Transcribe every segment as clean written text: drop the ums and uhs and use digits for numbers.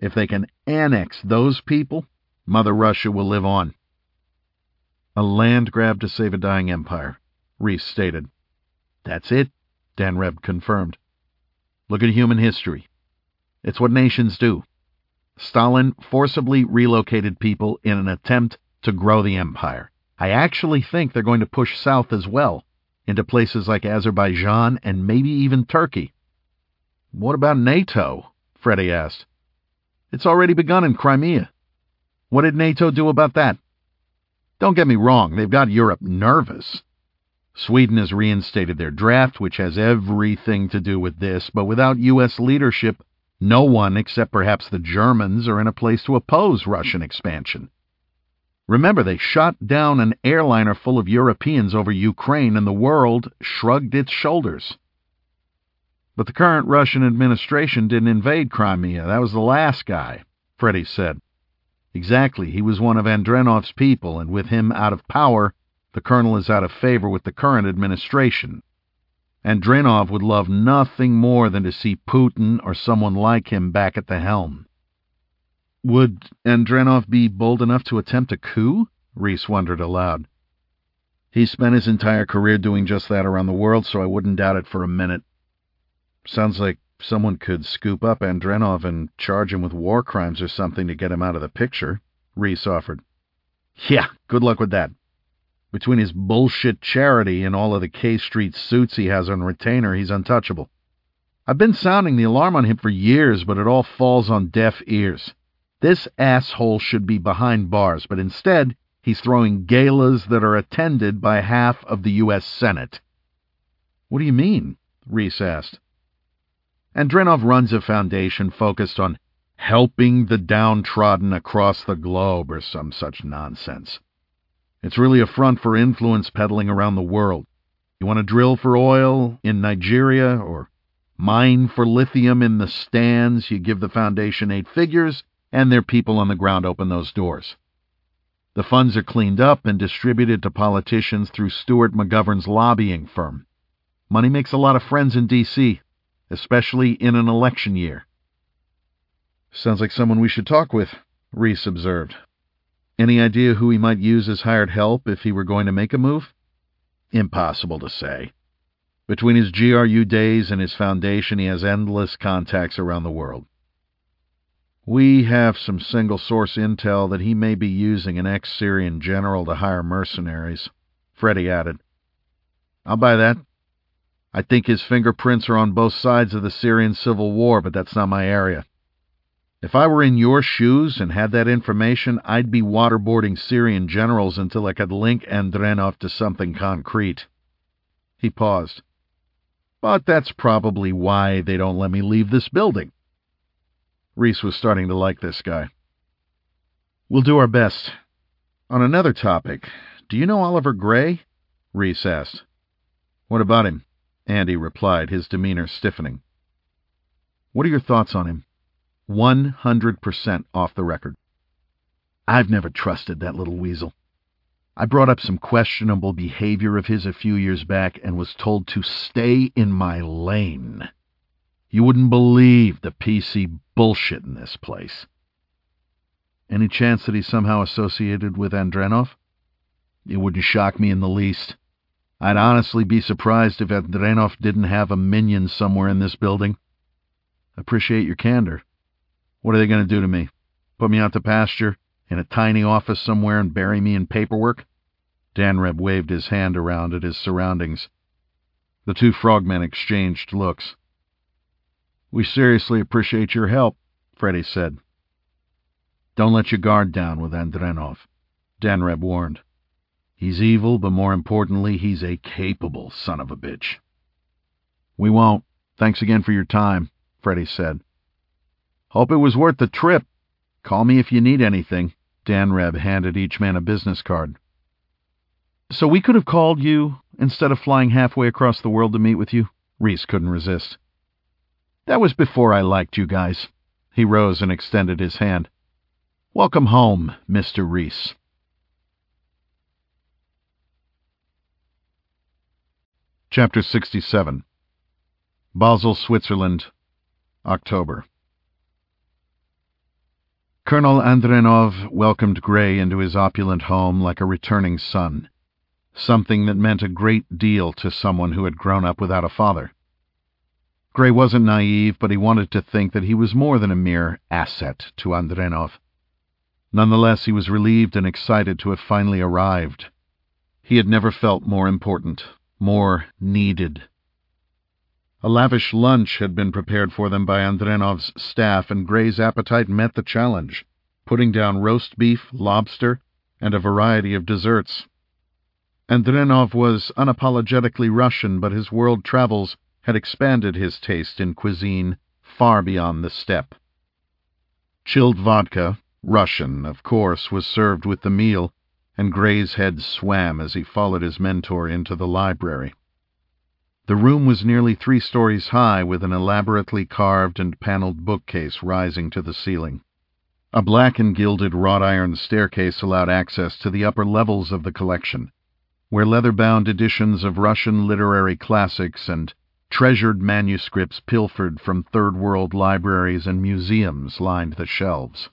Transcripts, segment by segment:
If they can annex those people, Mother Russia will live on. A land grab to save a dying empire, Reese stated. That's it, Danreb confirmed. Look at human history. It's what nations do. Stalin forcibly relocated people in an attempt to grow the empire. I actually think they're going to push south as well, into places like Azerbaijan and maybe even Turkey. What about NATO? Freddie asked. It's already begun in Crimea. What did NATO do about that? Don't get me wrong, they've got Europe nervous. Sweden has reinstated their draft, which has everything to do with this, but without U.S. leadership, no one except perhaps the Germans are in a place to oppose Russian expansion. Remember, they shot down an airliner full of Europeans over Ukraine, and the world shrugged its shoulders. But the current Russian administration didn't invade Crimea. That was the last guy, Freddie said. Exactly, he was one of Andronov's people, and with him out of power, the colonel is out of favor with the current administration. Andronov would love nothing more than to see Putin or someone like him back at the helm. Would Andronov be bold enough to attempt a coup? Reese wondered aloud. He spent his entire career doing just that around the world, so I wouldn't doubt it for a minute. Sounds like someone could scoop up Andronov and charge him with war crimes or something to get him out of the picture, Reese offered. Yeah, good luck with that. Between his bullshit charity and all of the K Street suits he has on retainer, he's untouchable. I've been sounding the alarm on him for years, but it all falls on deaf ears. This asshole should be behind bars, but instead, he's throwing galas that are attended by half of the U.S. Senate. What do you mean? Reese asked. Andronov runs a foundation focused on helping the downtrodden across the globe or some such nonsense. It's really a front for influence peddling around the world. You want to drill for oil in Nigeria or mine for lithium in the stands, you give the foundation 8 figures, and their people on the ground open those doors. The funds are cleaned up and distributed to politicians through Stuart McGovern's lobbying firm. Money makes a lot of friends in D.C., especially in an election year. Sounds like someone we should talk with, Reese observed. Any idea who he might use as hired help if he were going to make a move? Impossible to say. Between his GRU days and his foundation, he has endless contacts around the world. We have some single-source intel that he may be using an ex-Syrian general to hire mercenaries, Freddie added. I'll buy that. I think his fingerprints are on both sides of the Syrian civil war, but that's not my area. If I were in your shoes and had that information, I'd be waterboarding Syrian generals until I could link Andronov to something concrete. He paused. But that's probably why they don't let me leave this building. Reese was starting to like this guy. We'll do our best. On another topic, do you know Oliver Gray? Reese asked. What about him? Andy replied, his demeanor stiffening. What are your thoughts on him? 100% off the record. I've never trusted that little weasel. I brought up some questionable behavior of his a few years back and was told to stay in my lane. You wouldn't believe the PC bullshit in this place. Any chance that he's somehow associated with Andronov? It wouldn't shock me in the least. I'd honestly be surprised if Andronov didn't have a minion somewhere in this building. Appreciate your candor. What are they going to do to me? Put me out to pasture in a tiny office somewhere and bury me in paperwork? Danreb waved his hand around at his surroundings. The two frogmen exchanged looks. We seriously appreciate your help, Freddie said. Don't let your guard down with Andronov, Danreb warned. He's evil, but more importantly, he's a capable son of a bitch. We won't. Thanks again for your time, Freddie said. Hope it was worth the trip. Call me if you need anything. Danreb handed each man a business card. So we could have called you instead of flying halfway across the world to meet with you? Reese couldn't resist. That was before I liked you guys. He rose and extended his hand. Welcome home, Mr. Reese. Chapter 67. Basel, Switzerland, October. Colonel Andrenov welcomed Gray into his opulent home like a returning son, something that meant a great deal to someone who had grown up without a father. Gray wasn't naive, but he wanted to think that he was more than a mere asset to Andrenov. Nonetheless, he was relieved and excited to have finally arrived. He had never felt more important, more needed. A lavish lunch had been prepared for them by Andrenov's staff, and Gray's appetite met the challenge, putting down roast beef, lobster, and a variety of desserts. Andrenov was unapologetically Russian, but his world travels had expanded his taste in cuisine far beyond the steppe. Chilled vodka, Russian, of course, was served with the meal, and Gray's head swam as he followed his mentor into the library. The room was nearly 3 stories high, with an elaborately carved and paneled bookcase rising to the ceiling. A black and gilded wrought iron staircase allowed access to the upper levels of the collection, where leather-bound editions of Russian literary classics and treasured manuscripts pilfered from third-world libraries and museums lined the shelves.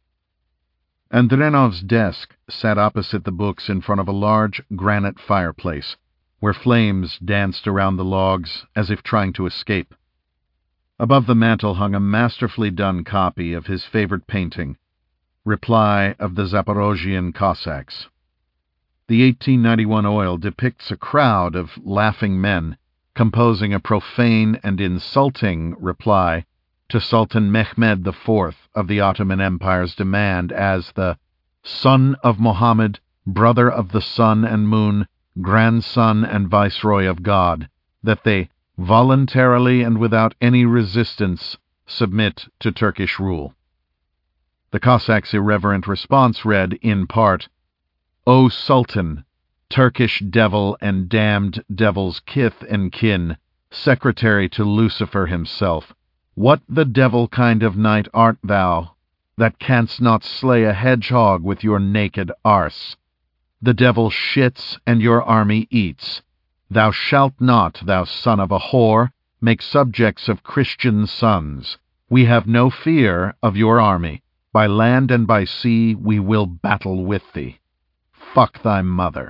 Andrenov's desk sat opposite the books in front of a large granite fireplace, where flames danced around the logs as if trying to escape. Above the mantel hung a masterfully done copy of his favorite painting, Reply of the Zaporozhian Cossacks. The 1891 oil depicts a crowd of laughing men composing a profane and insulting reply to Sultan Mehmed IV of the Ottoman Empire's demand as the son of Mohammed, brother of the sun and moon, grandson and viceroy of God, that they voluntarily and without any resistance submit to Turkish rule. The Cossacks' irreverent response read, in part, O Sultan, Turkish devil and damned devil's kith and kin, secretary to Lucifer himself, what the devil kind of knight art thou, that canst not slay a hedgehog with your naked arse? The devil shits and your army eats. Thou shalt not, thou son of a whore, make subjects of Christian sons. We have no fear of your army. By land and by sea we will battle with thee. Fuck thy mother.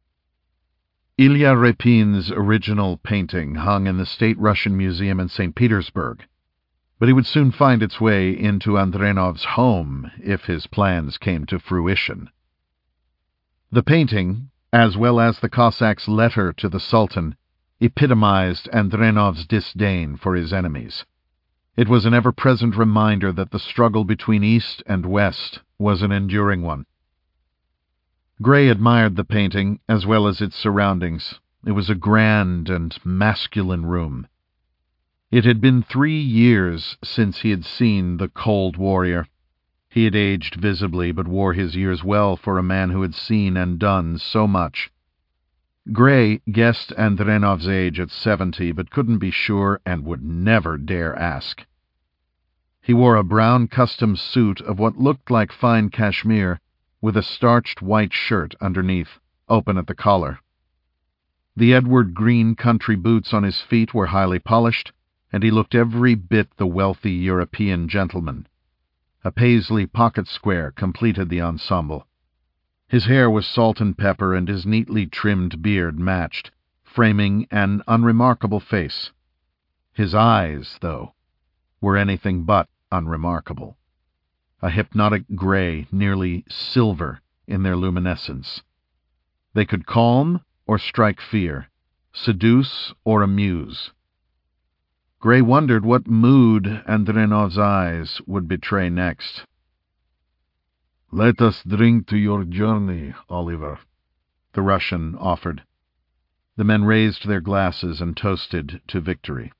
Ilya Repin's original painting hung in the State Russian Museum in St. Petersburg, but it would soon find its way into Andrenov's home if his plans came to fruition. The painting, as well as the Cossack's letter to the Sultan, epitomized Andrenov's disdain for his enemies. It was an ever-present reminder that the struggle between East and West was an enduring one. Gray admired the painting as well as its surroundings. It was a grand and masculine room. It had been 3 years since he had seen the Cold Warrior. He had aged visibly, but wore his years well for a man who had seen and done so much. Gray guessed Andrenov's age at 70, but couldn't be sure and would never dare ask. He wore a brown custom suit of what looked like fine cashmere, with a starched white shirt underneath, open at the collar. The Edward Green country boots on his feet were highly polished, and he looked every bit the wealthy European gentleman. A Paisley pocket square completed the ensemble. His hair was salt and pepper, and his neatly trimmed beard matched, framing an unremarkable face. His eyes, though, were anything but unremarkable. A hypnotic gray, nearly silver in their luminescence. They could calm or strike fear, seduce or amuse. Gray wondered what mood Andrenov's eyes would betray next. "Let us drink to your journey, Oliver," the Russian offered. The men raised their glasses and toasted to victory.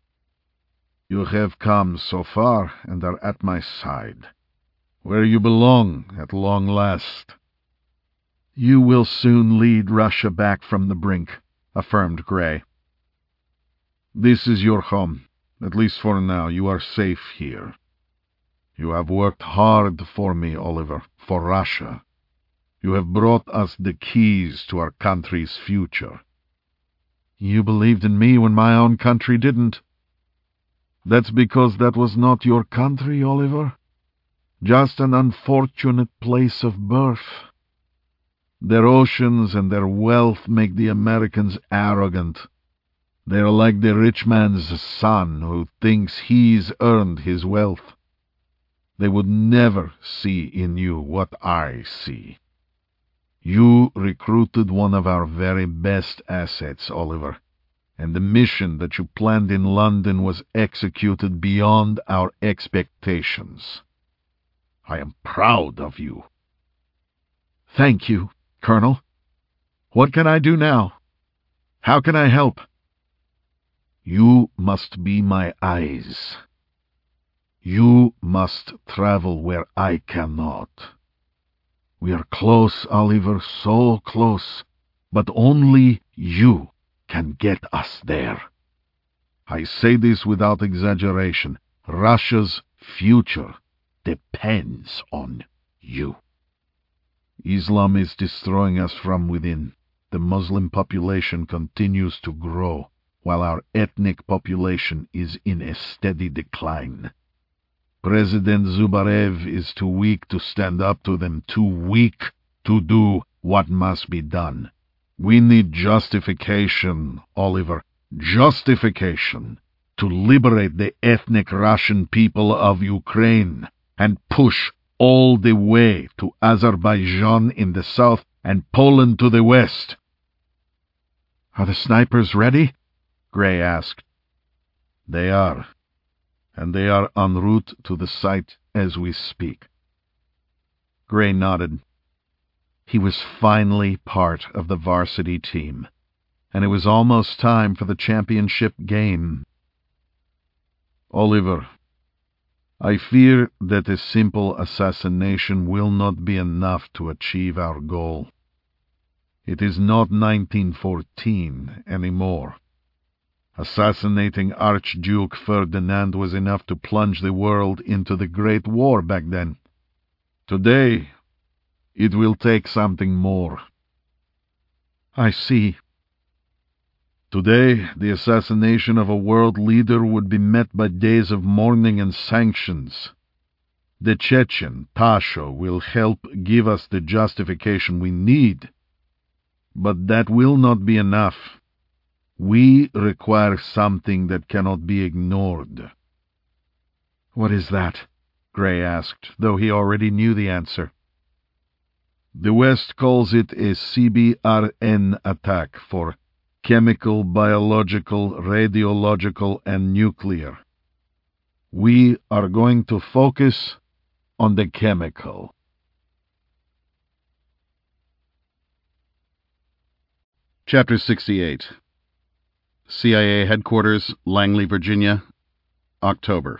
"You have come so far and are at my side, where you belong at long last." "You will soon lead Russia back from the brink," affirmed Gray. "This is your home. At least for now. You are safe here. You have worked hard for me, Oliver, for Russia. You have brought us the keys to our country's future." "You believed in me when my own country didn't." "That's because that was not your country, Oliver. just an unfortunate place of birth. Their oceans and their wealth make the Americans arrogant. They're like the rich man's son who thinks he's earned his wealth. They would never see in you what I see. You recruited one of our very best assets, Oliver, and the mission that you planned in London was executed beyond our expectations. I am proud of you. Thank you, Colonel. What can I do now? How can I help? You must be my eyes. You must travel where I cannot. We are close, Oliver, so close, but only you can get us there. I say this without exaggeration. Russia's future depends on you. Islam is destroying us from within. The Muslim population continues to grow, while our ethnic population is in a steady decline. President Zubarev is too weak to stand up to them, too weak to do what must be done. We need justification, Oliver, justification to liberate the ethnic Russian people of Ukraine and push all the way to Azerbaijan in the south and Poland to the west. Are the snipers ready? Gray asked. They are, and they are en route to the site as we speak. Gray nodded. He was finally part of the varsity team, and it was almost time for the championship game. Oliver, I fear that a simple assassination will not be enough to achieve our goal. It is not 1914 anymore. Assassinating Archduke Ferdinand was enough to plunge the world into the Great War back then. Today, it will take something more. I see. Today, the assassination of a world leader would be met by days of mourning and sanctions. The Chechen, Tasho, will help give us the justification we need. But that will not be enough. We require something that cannot be ignored. What is that? Gray asked, though he already knew the answer. The West calls it a CBRN attack for chemical, biological, radiological, and nuclear. We are going to focus on the chemical. Chapter 68. CIA Headquarters, Langley, Virginia, October.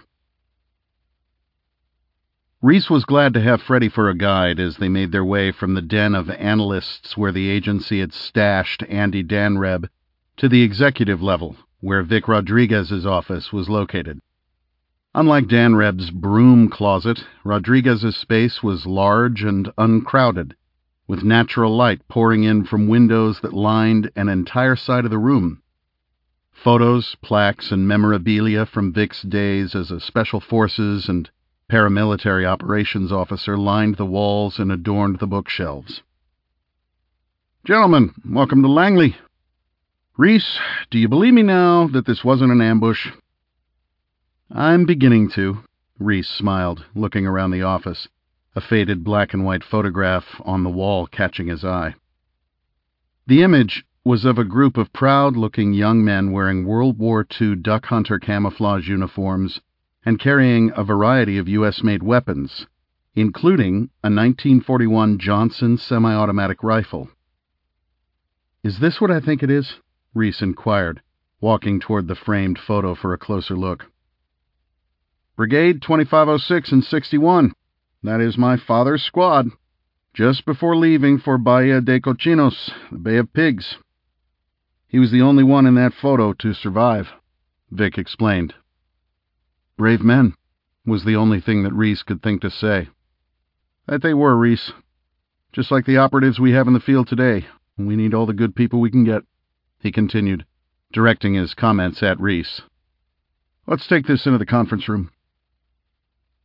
Reese was glad to have Freddie for a guide as they made their way from the den of analysts where the agency had stashed Andy Danreb to the executive level, where Vic Rodriguez's office was located. Unlike Danreb's broom closet, Rodriguez's space was large and uncrowded, with natural light pouring in from windows that lined an entire side of the room. Photos, plaques, and memorabilia from Vic's days as a Special Forces and paramilitary operations officer lined the walls and adorned the bookshelves. Gentlemen, welcome to Langley. Reese, do you believe me now that this wasn't an ambush? I'm beginning to, Reese smiled, looking around the office, a faded black and white photograph on the wall catching his eye. The image was of a group of proud-looking young men wearing World War II duck hunter camouflage uniforms and carrying a variety of U.S.-made weapons, including a 1941 Johnson semi-automatic rifle. Is this what I think it is? Reese inquired, walking toward the framed photo for a closer look. Brigade 2506 and 61. That is my father's squad, just before leaving for Bahia de Cochinos, the Bay of Pigs. He was the only one in that photo to survive, Vic explained. Brave men, was the only thing that Reese could think to say. That they were, Reese. Just like the operatives we have in the field today. We need all the good people we can get, he continued, directing his comments at Reese. Let's take this into the conference room.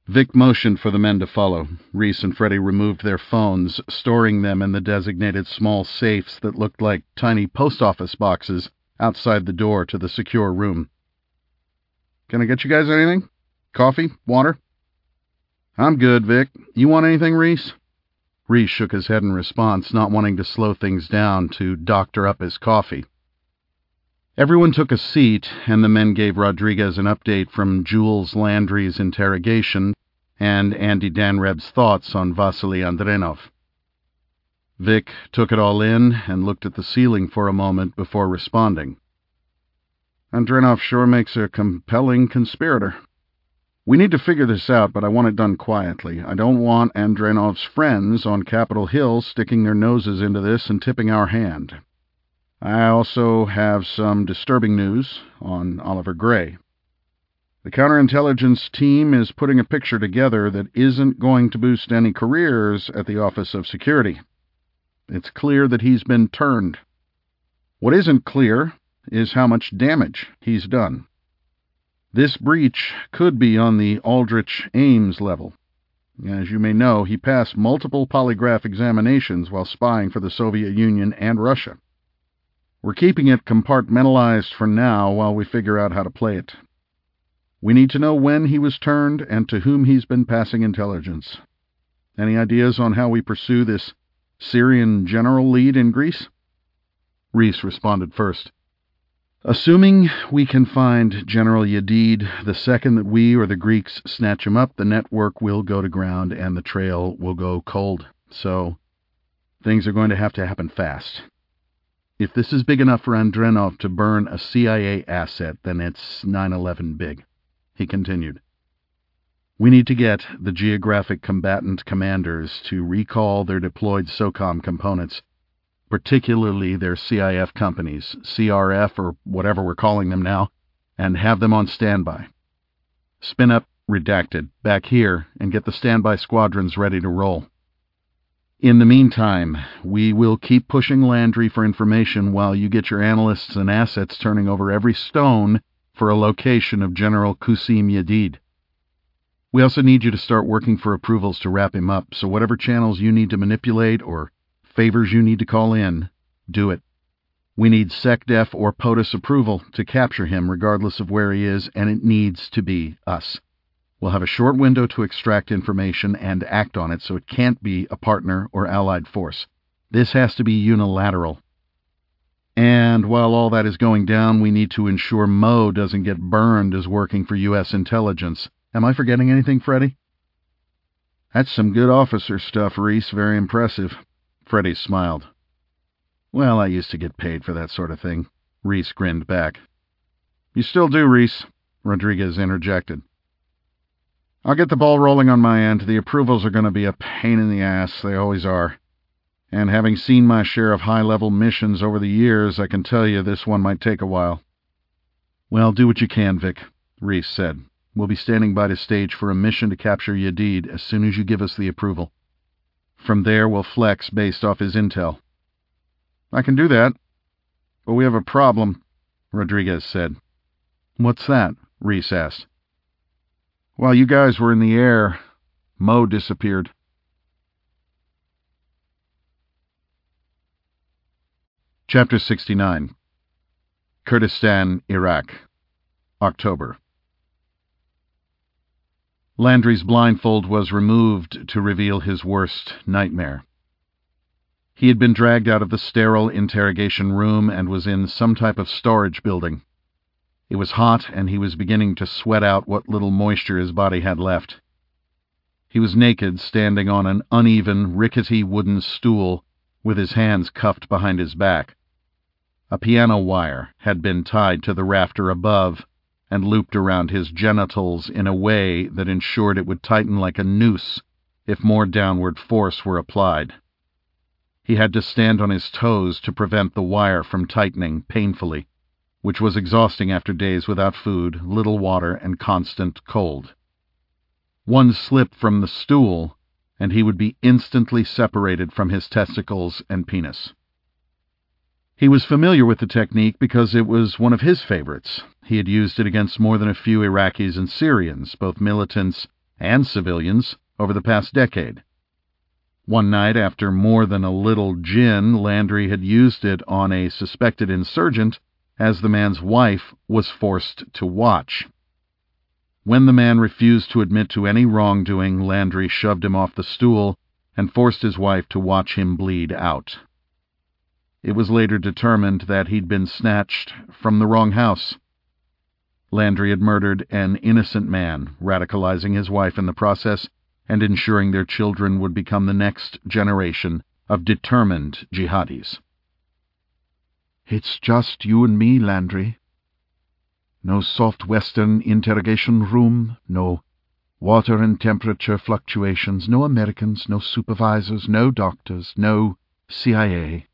Vic motioned for the men to follow. Reese and Freddie removed their phones, storing them in the designated small safes that looked like tiny post office boxes outside the door to the secure room. "Can I get you guys anything? Coffee? Water?" "I'm good, Vic. You want anything, Reese?" Reese shook his head in response, not wanting to slow things down to doctor up his coffee. Everyone took a seat, and the men gave Rodriguez an update from Jules Landry's interrogation and Andy Danreb's thoughts on Vasily Andrenov. Vic took it all in and looked at the ceiling for a moment before responding. "Andrenov sure makes a compelling conspirator. We need to figure this out, but I want it done quietly. I don't want Andrenov's friends on Capitol Hill sticking their noses into this and tipping our hand. I also have some disturbing news on Oliver Gray. The counterintelligence team is putting a picture together that isn't going to boost any careers at the Office of Security. It's clear that he's been turned. What isn't clear is how much damage he's done. This breach could be on the Aldrich Ames level. As you may know, he passed multiple polygraph examinations while spying for the Soviet Union and Russia. We're keeping it compartmentalized for now while we figure out how to play it. We need to know when he was turned and to whom he's been passing intelligence. Any ideas on how we pursue this Syrian general lead in Greece?" Reese responded first. "Assuming we can find General Yedid, the second that we or the Greeks snatch him up, the network will go to ground and the trail will go cold. So things are going to happen fast. If this is big enough for Andrenov to burn a CIA asset, then it's 9/11 big," he continued. "We need to get the geographic combatant commanders to recall their deployed SOCOM components, particularly their CIF companies, CRF or whatever we're calling them now, and have them on standby. Spin up Redacted back here and get the standby squadrons ready to roll. In the meantime, we will keep pushing Landry for information while you get your analysts and assets turning over every stone for a location of General Qasim Yedid. We also need you to start working for approvals to wrap him up, so whatever channels you need to manipulate or favors you need to call in, do it. We need SecDef or POTUS approval to capture him regardless of where he is, and it needs to be us. We'll have a short window to extract information and act on it, so it can't be a partner or allied force. This has to be unilateral. And while all that is going down, we need to ensure Mo doesn't get burned as working for U.S. intelligence. Am I forgetting anything, Freddie?" "That's some good officer stuff, Reese. Very impressive." Freddie smiled. "Well, I used to get paid for that sort of thing." Reese grinned back. "You still do, Reese," Rodriguez interjected. "I'll get the ball rolling on my end. The approvals are going to be a pain in the ass. They always are. And having seen my share of high-level missions over the years, I can tell you this one might take a while." "Well, do what you can, Vic," Reese said. "We'll be standing by to stage for a mission to capture Yedid as soon as you give us the approval. From there, we'll flex based off his intel." "I can do that. But we have a problem," Rodriguez said. "What's that?" Reese asked. "While you guys were in the air, Mo disappeared." Chapter 69. Kurdistan, Iraq. October. Landry's blindfold was removed to reveal his worst nightmare. He had been dragged out of the sterile interrogation room and was in some type of storage building. It was hot, and he was beginning to sweat out what little moisture his body had left. He was naked, standing on an uneven, rickety wooden stool with his hands cuffed behind his back. A piano wire had been tied to the rafter above and looped around his genitals in a way that ensured it would tighten like a noose if more downward force were applied. He had to stand on his toes to prevent the wire from tightening painfully, which was exhausting after days without food, little water, and constant cold. One slip from the stool, and he would be instantly separated from his testicles and penis. He was familiar with the technique because it was one of his favorites. He had used it against more than a few Iraqis and Syrians, both militants and civilians over the past decade. One night, after more than a little gin, Landry had used it on a suspected insurgent as the man's wife was forced to watch. When the man refused to admit to any wrongdoing, Landry shoved him off the stool and forced his wife to watch him bleed out. It was later determined that he'd been snatched from the wrong house. Landry had murdered an innocent man, radicalizing his wife in the process and ensuring their children would become the next generation of determined jihadis. "It's just you and me, Landry. No soft Western interrogation room, no water and temperature fluctuations, no Americans, no supervisors, no doctors, no CIA.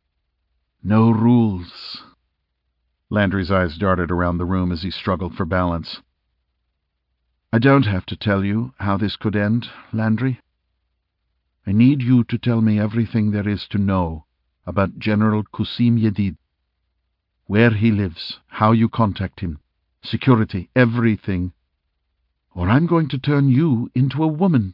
No rules." Landry's eyes darted around the room as he struggled for balance. "I don't have to tell you how this could end, Landry. I need you to tell me everything there is to know about General Qasim Yedid. Where he lives, how you contact him, security, everything. Or I'm going to turn you into a woman."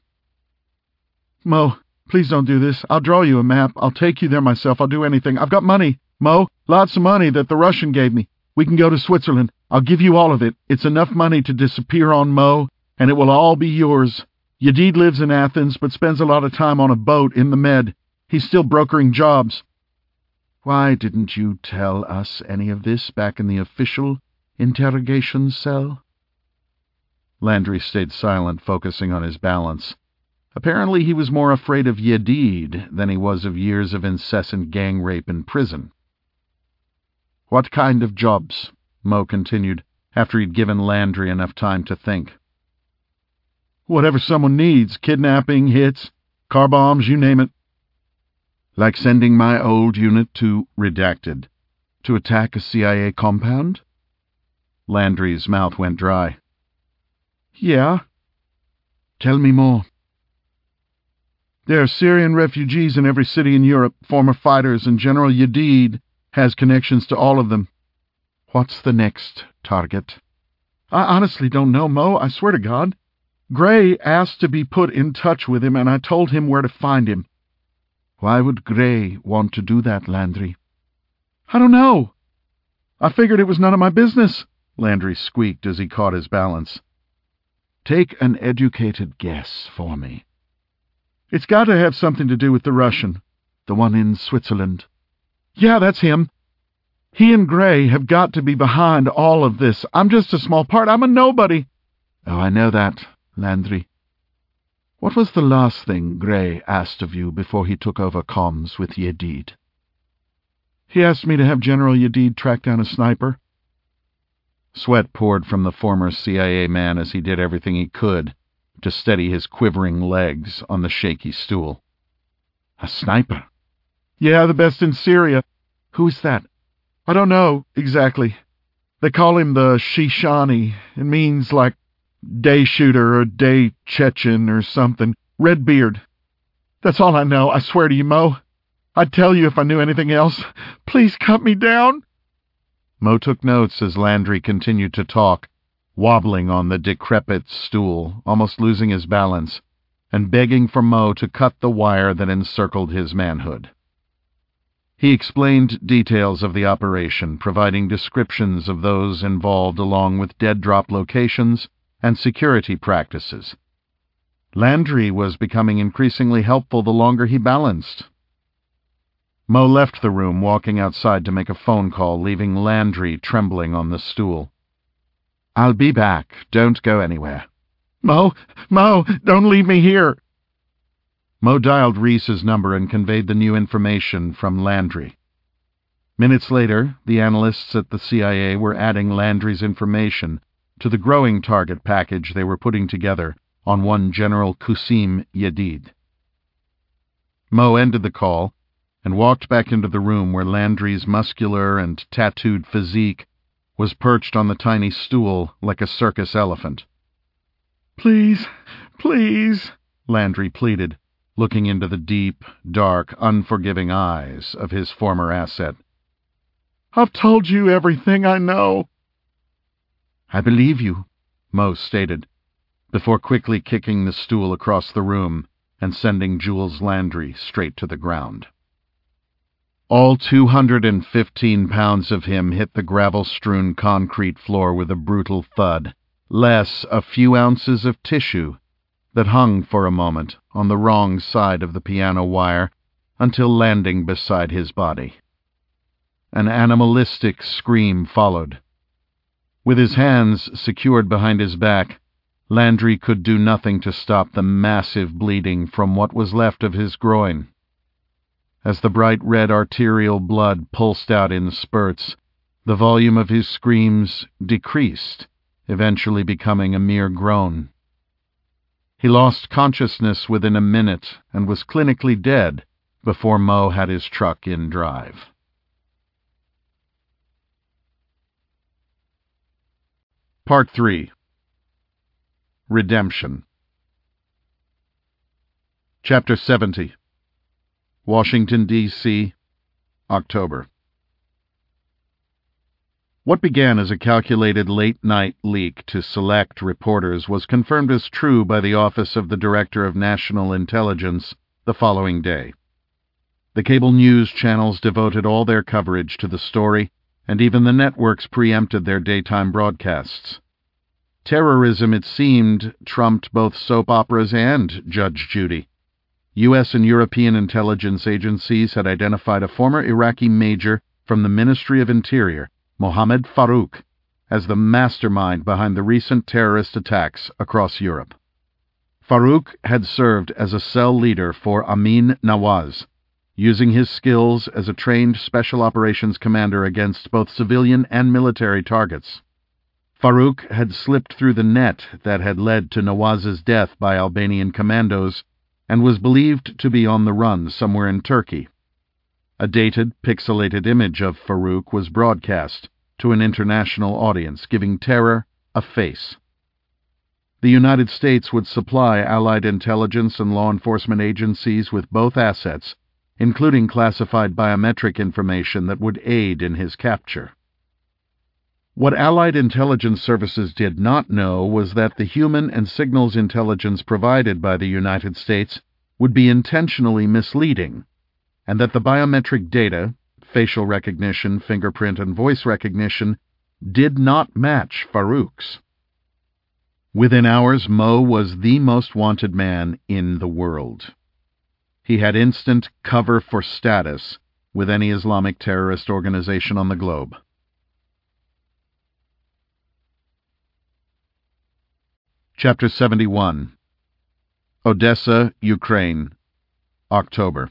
"Mo, please don't do this. I'll draw you a map. I'll take you there myself. I'll do anything. I've got money, Mo. Lots of money that the Russian gave me. We can go to Switzerland. I'll give you all of it. It's enough money to disappear on, Mo, and it will all be yours. Yedid lives in Athens, but spends a lot of time on a boat in the Med. He's still brokering jobs." "Why didn't you tell us any of this back in the official interrogation cell?" Landry stayed silent, focusing on his balance. Apparently he was more afraid of Yedid than he was of years of incessant gang rape in prison. "What kind of jobs?" Mo continued, after he'd given Landry enough time to think. "Whatever someone needs. Kidnapping, hits, car bombs, you name it." "Like sending my old unit to redacted to attack a CIA compound?" Landry's mouth went dry. "Yeah." "Tell me more." "There are Syrian refugees in every city in Europe, former fighters, and General Yedid has connections to all of them." "What's the next target?" "I honestly don't know, Mo. I swear to God. Gray asked to be put in touch with him, and I told him where to find him." "Why would Gray want to do that, Landry?" "I don't know. I figured it was none of my business," Landry squeaked as he caught his balance. "Take an educated guess for me." "It's got to have something to do with the Russian." "The one in Switzerland?" "Yeah, that's him. He and Gray have got to be behind all of this. I'm just a small part. I'm a nobody." "Oh, I know that, Landry. What was the last thing Gray asked of you before he took over comms with Yedid?" "He asked me to have General Yedid track down a sniper." Sweat poured from the former CIA man as he did everything he could to steady his quivering legs on the shaky stool. "A sniper?" "Yeah, the best in Syria." "Who is that?" "I don't know exactly. They call him the Shishani. It means like day shooter or day Chechen or something. Red beard. That's all I know. I swear to you, Mo. I'd tell you if I knew anything else. Please cut me down." Mo took notes as Landry continued to talk, wobbling on the decrepit stool, almost losing his balance, and begging for Mo to cut the wire that encircled his manhood. He explained details of the operation, providing descriptions of those involved along with dead drop locations and security practices. Landry was becoming increasingly helpful the longer he balanced. Mo left the room, walking outside to make a phone call, leaving Landry trembling on the stool. "I'll be back. Don't go anywhere." Mo, don't leave me here." Mo dialed Reese's number and conveyed the new information from Landry. Minutes later, the analysts at the CIA were adding Landry's information to the growing target package they were putting together on one General Qasim Yedid. Mo ended the call and walked back into the room where Landry's muscular and tattooed physique was perched on the tiny stool like a circus elephant. Please, Landry pleaded, looking into the deep, dark, unforgiving eyes of his former asset. "I've told you everything I know." "I believe you," Mo stated. before quickly kicking the stool across the room and sending Jules Landry straight to the ground. All 215 pounds of him hit the gravel-strewn concrete floor with a brutal thud, less a few ounces of tissue that hung for a moment on the wrong side of the piano wire until landing beside his body. An animalistic scream followed. With his hands secured behind his back, Landry could do nothing to stop the massive bleeding from what was left of his groin. As the bright red arterial blood pulsed out in spurts, the volume of his screams decreased, eventually becoming a mere groan. He lost consciousness within a minute and was clinically dead before Mo had his truck in drive. Part 3. Redemption. Chapter 70. Washington, D.C., October. What began as a calculated late-night leak to select reporters was confirmed as true by the Office of the Director of National Intelligence the following day. The cable news channels devoted all their coverage to the story, and even the networks preempted their daytime broadcasts. Terrorism, it seemed, trumped both soap operas and Judge Judy. U.S. and European intelligence agencies had identified a former Iraqi major from the Ministry of Interior, Mohammed Farouk, as the mastermind behind the recent terrorist attacks across Europe. Farouk had served as a cell leader for Amin Nawaz, using his skills as a trained special operations commander against both civilian and military targets. Farouk had slipped through the net that had led to Nawaz's death by Albanian commandos and was believed to be on the run somewhere in Turkey. A dated, pixelated image of Farouk was broadcast to an international audience, giving terror a face. The United States would supply Allied intelligence and law enforcement agencies with both assets, including classified biometric information that would aid in his capture. What Allied intelligence services did not know was that the human and signals intelligence provided by the United States would be intentionally misleading, and that the biometric data, facial recognition, fingerprint, and voice recognition, did not match Farouk's. Within hours, Mo was the most wanted man in the world. He had instant cover for status with any Islamic terrorist organization on the globe. Chapter 71. Odessa, Ukraine, October.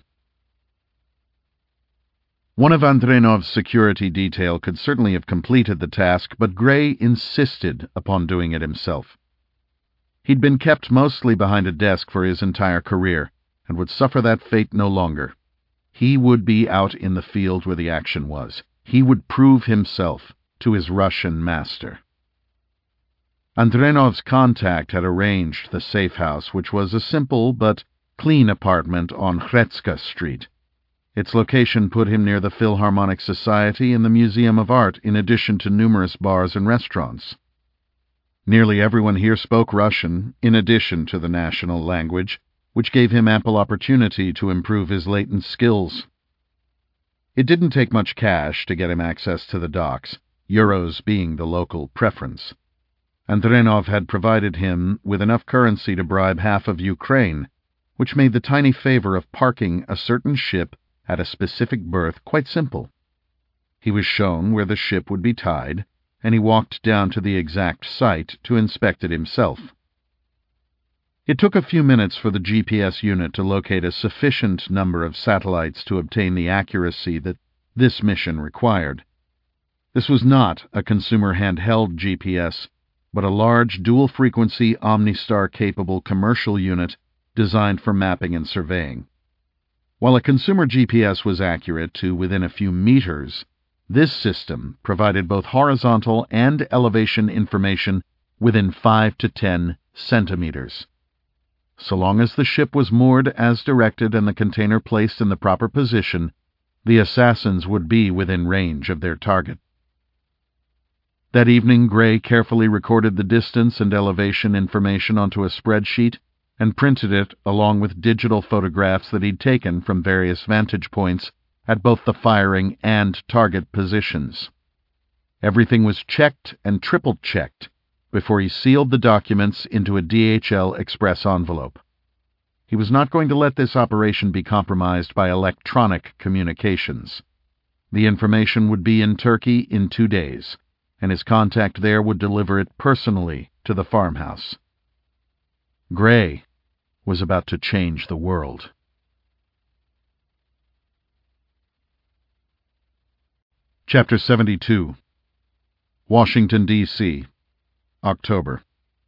One of Andrenov's security detail could certainly have completed the task, but Gray insisted upon doing it himself. He'd been kept mostly behind a desk for his entire career, and would suffer that fate no longer. He would be out in the field where the action was. He would prove himself to his Russian master. Andrenov's contact had arranged the safe house, which was a simple but clean apartment on Hretska Street. Its location put him near the Philharmonic Society and the Museum of Art, in addition to numerous bars and restaurants. Nearly everyone here spoke Russian, in addition to the national language, which gave him ample opportunity to improve his latent skills. It didn't take much cash to get him access to the docks, euros being the local preference. Andrenov had provided him with enough currency to bribe half of Ukraine, which made the tiny favor of parking a certain ship at a specific berth quite simple. He was shown where the ship would be tied, and he walked down to the exact site to inspect it himself. It took a few minutes for the GPS unit to locate a sufficient number of satellites to obtain the accuracy that this mission required. This was not a consumer handheld GPS, but a large dual-frequency OmniStar-capable commercial unit designed for mapping and surveying. While a consumer GPS was accurate to within a few meters, this system provided both horizontal and elevation information within 5 to 10 centimeters. So long as the ship was moored as directed and the container placed in the proper position, the assassins would be within range of their target. That evening, Gray carefully recorded the distance and elevation information onto a spreadsheet and printed it along with digital photographs that he'd taken from various vantage points at both the firing and target positions. Everything was checked and triple-checked before he sealed the documents into a DHL Express envelope. He was not going to let this operation be compromised by electronic communications. The information would be in Turkey in 2 days, and his contact there would deliver it personally to the farmhouse. Gray was about to change the world. Chapter 72. Washington, D.C., October.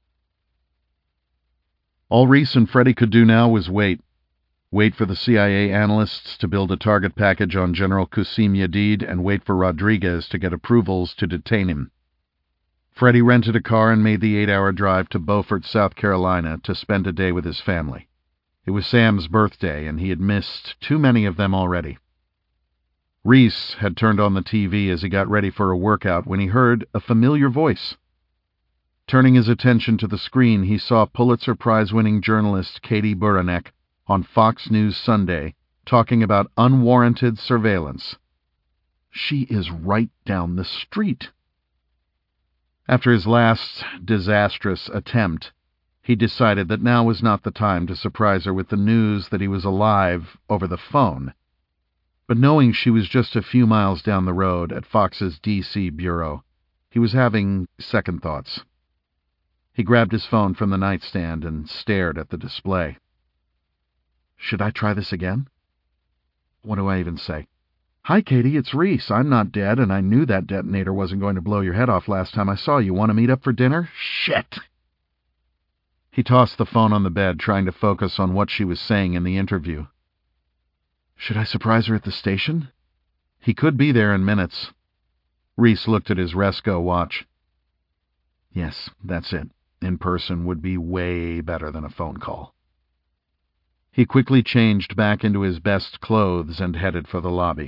All Reese and Freddie could do now was wait. Wait for the CIA analysts to build a target package on General Qasim Yadid and wait for Rodriguez to get approvals to detain him. Freddie rented a car and made the 8-hour drive to Beaufort, South Carolina, to spend a day with his family. It was Sam's birthday, and he had missed too many of them already. Reese had turned on the TV as he got ready for a workout when he heard a familiar voice. Turning his attention to the screen, he saw Pulitzer Prize-winning journalist Katie Buranek on Fox News Sunday talking about unwarranted surveillance. She is right down the street. After his last disastrous attempt, he decided that now was not the time to surprise her with the news that he was alive over the phone. But knowing she was just a few miles down the road at Fox's D.C. bureau, he was having second thoughts. He grabbed his phone from the nightstand and stared at the display. Should I try this again? What do I even say? Hi, Katie, it's Reese. I'm not dead, and I knew that detonator wasn't going to blow your head off last time I saw you. Want to meet up for dinner? Shit! He tossed the phone on the bed, trying to focus on what she was saying in the interview. Should I surprise her at the station? He could be there in minutes. Reese looked at his Resco watch. Yes, that's it. In person would be way better than a phone call. He quickly changed back into his best clothes and headed for the lobby.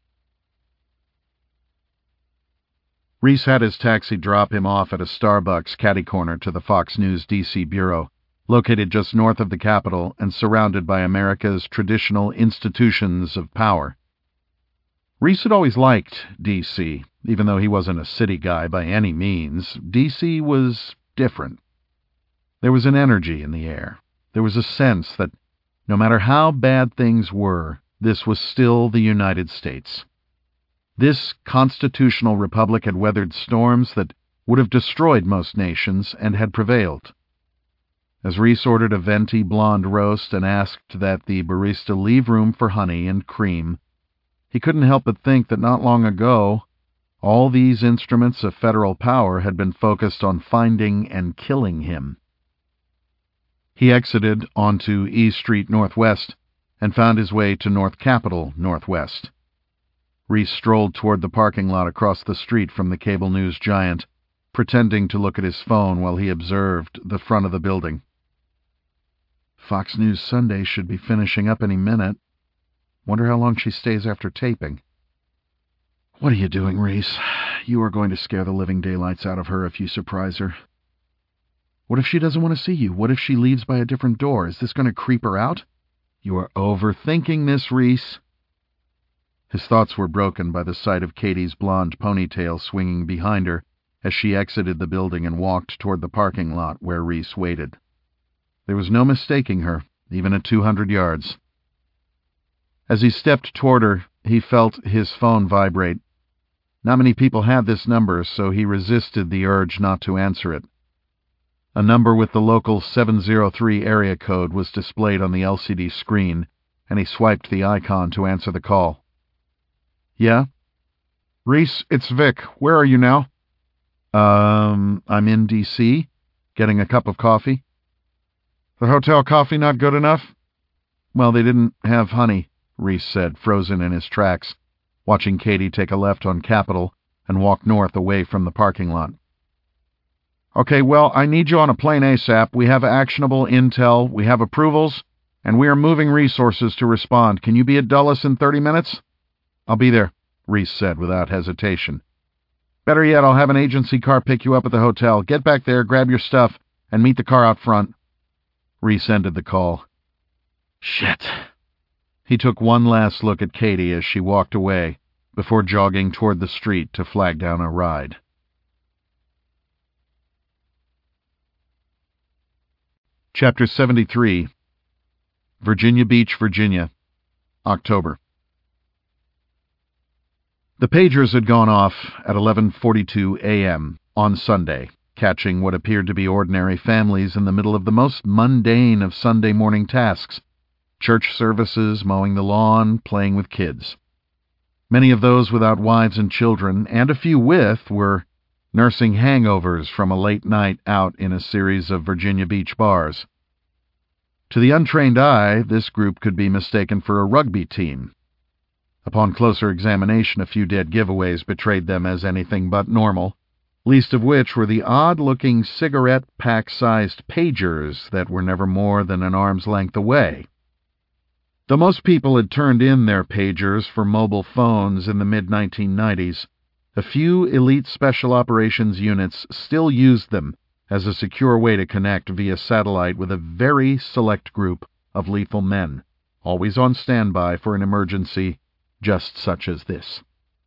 Reese had his taxi drop him off at a Starbucks catty-corner to the Fox News D.C. bureau, located just north of the Capitol and surrounded by America's traditional institutions of power. Reese had always liked D.C., even though he wasn't a city guy by any means. D.C. was different. There was an energy in the air. There was a sense that no matter how bad things were, this was still the United States. This constitutional republic had weathered storms that would have destroyed most nations and had prevailed. As Reese ordered a venti blonde roast and asked that the barista leave room for honey and cream, he couldn't help but think that not long ago, all these instruments of federal power had been focused on finding and killing him. He exited onto E Street Northwest and found his way to North Capitol Northwest. Reese strolled toward the parking lot across the street from the cable news giant, pretending to look at his phone while he observed the front of the building. Fox News Sunday should be finishing up any minute. Wonder how long she stays after taping. What are you doing, Reese? You are going to scare the living daylights out of her if you surprise her. What if she doesn't want to see you? What if she leaves by a different door? Is this going to creep her out? You are overthinking this, Reese. His thoughts were broken by the sight of Katie's blonde ponytail swinging behind her as she exited the building and walked toward the parking lot where Reese waited. There was no mistaking her, even at 200 yards. As he stepped toward her, he felt his phone vibrate. Not many people had this number, so he resisted the urge not to answer it. A number with the local 703 area code was displayed on the LCD screen, and he swiped the icon to answer the call. Yeah? Reese, it's Vic. Where are you now? I'm in D.C., getting a cup of coffee. The hotel coffee not good enough? Well, they didn't have honey, Reese said, frozen in his tracks, watching Katie take a left on Capitol and walk north away from the parking lot. Okay, well, I need you on a plane ASAP. We have actionable intel, we have approvals, and we are moving resources to respond. Can you be at Dulles in 30 minutes? I'll be there, Reese said without hesitation. Better yet, I'll have an agency car pick you up at the hotel. Get back there, grab your stuff, and meet the car out front." Reese ended the call. Shit. He took one last look at Katie as she walked away before jogging toward the street to flag down a ride. Chapter 73. Virginia Beach, Virginia, October. The pagers had gone off at 11:42 a.m. on Sunday, catching what appeared to be ordinary families in the middle of the most mundane of Sunday morning tasks: church services, mowing the lawn, playing with kids. Many of those without wives and children, and a few with, were nursing hangovers from a late night out in a series of Virginia Beach bars. To the untrained eye, this group could be mistaken for a rugby team. Upon closer examination, a few dead giveaways betrayed them as anything but normal, least of which were the odd-looking cigarette pack-sized pagers that were never more than an arm's length away. Though most people had turned in their pagers for mobile phones in the mid-1990s, a few elite special operations units still used them as a secure way to connect via satellite with a very select group of lethal men, always on standby for an emergency just such as this.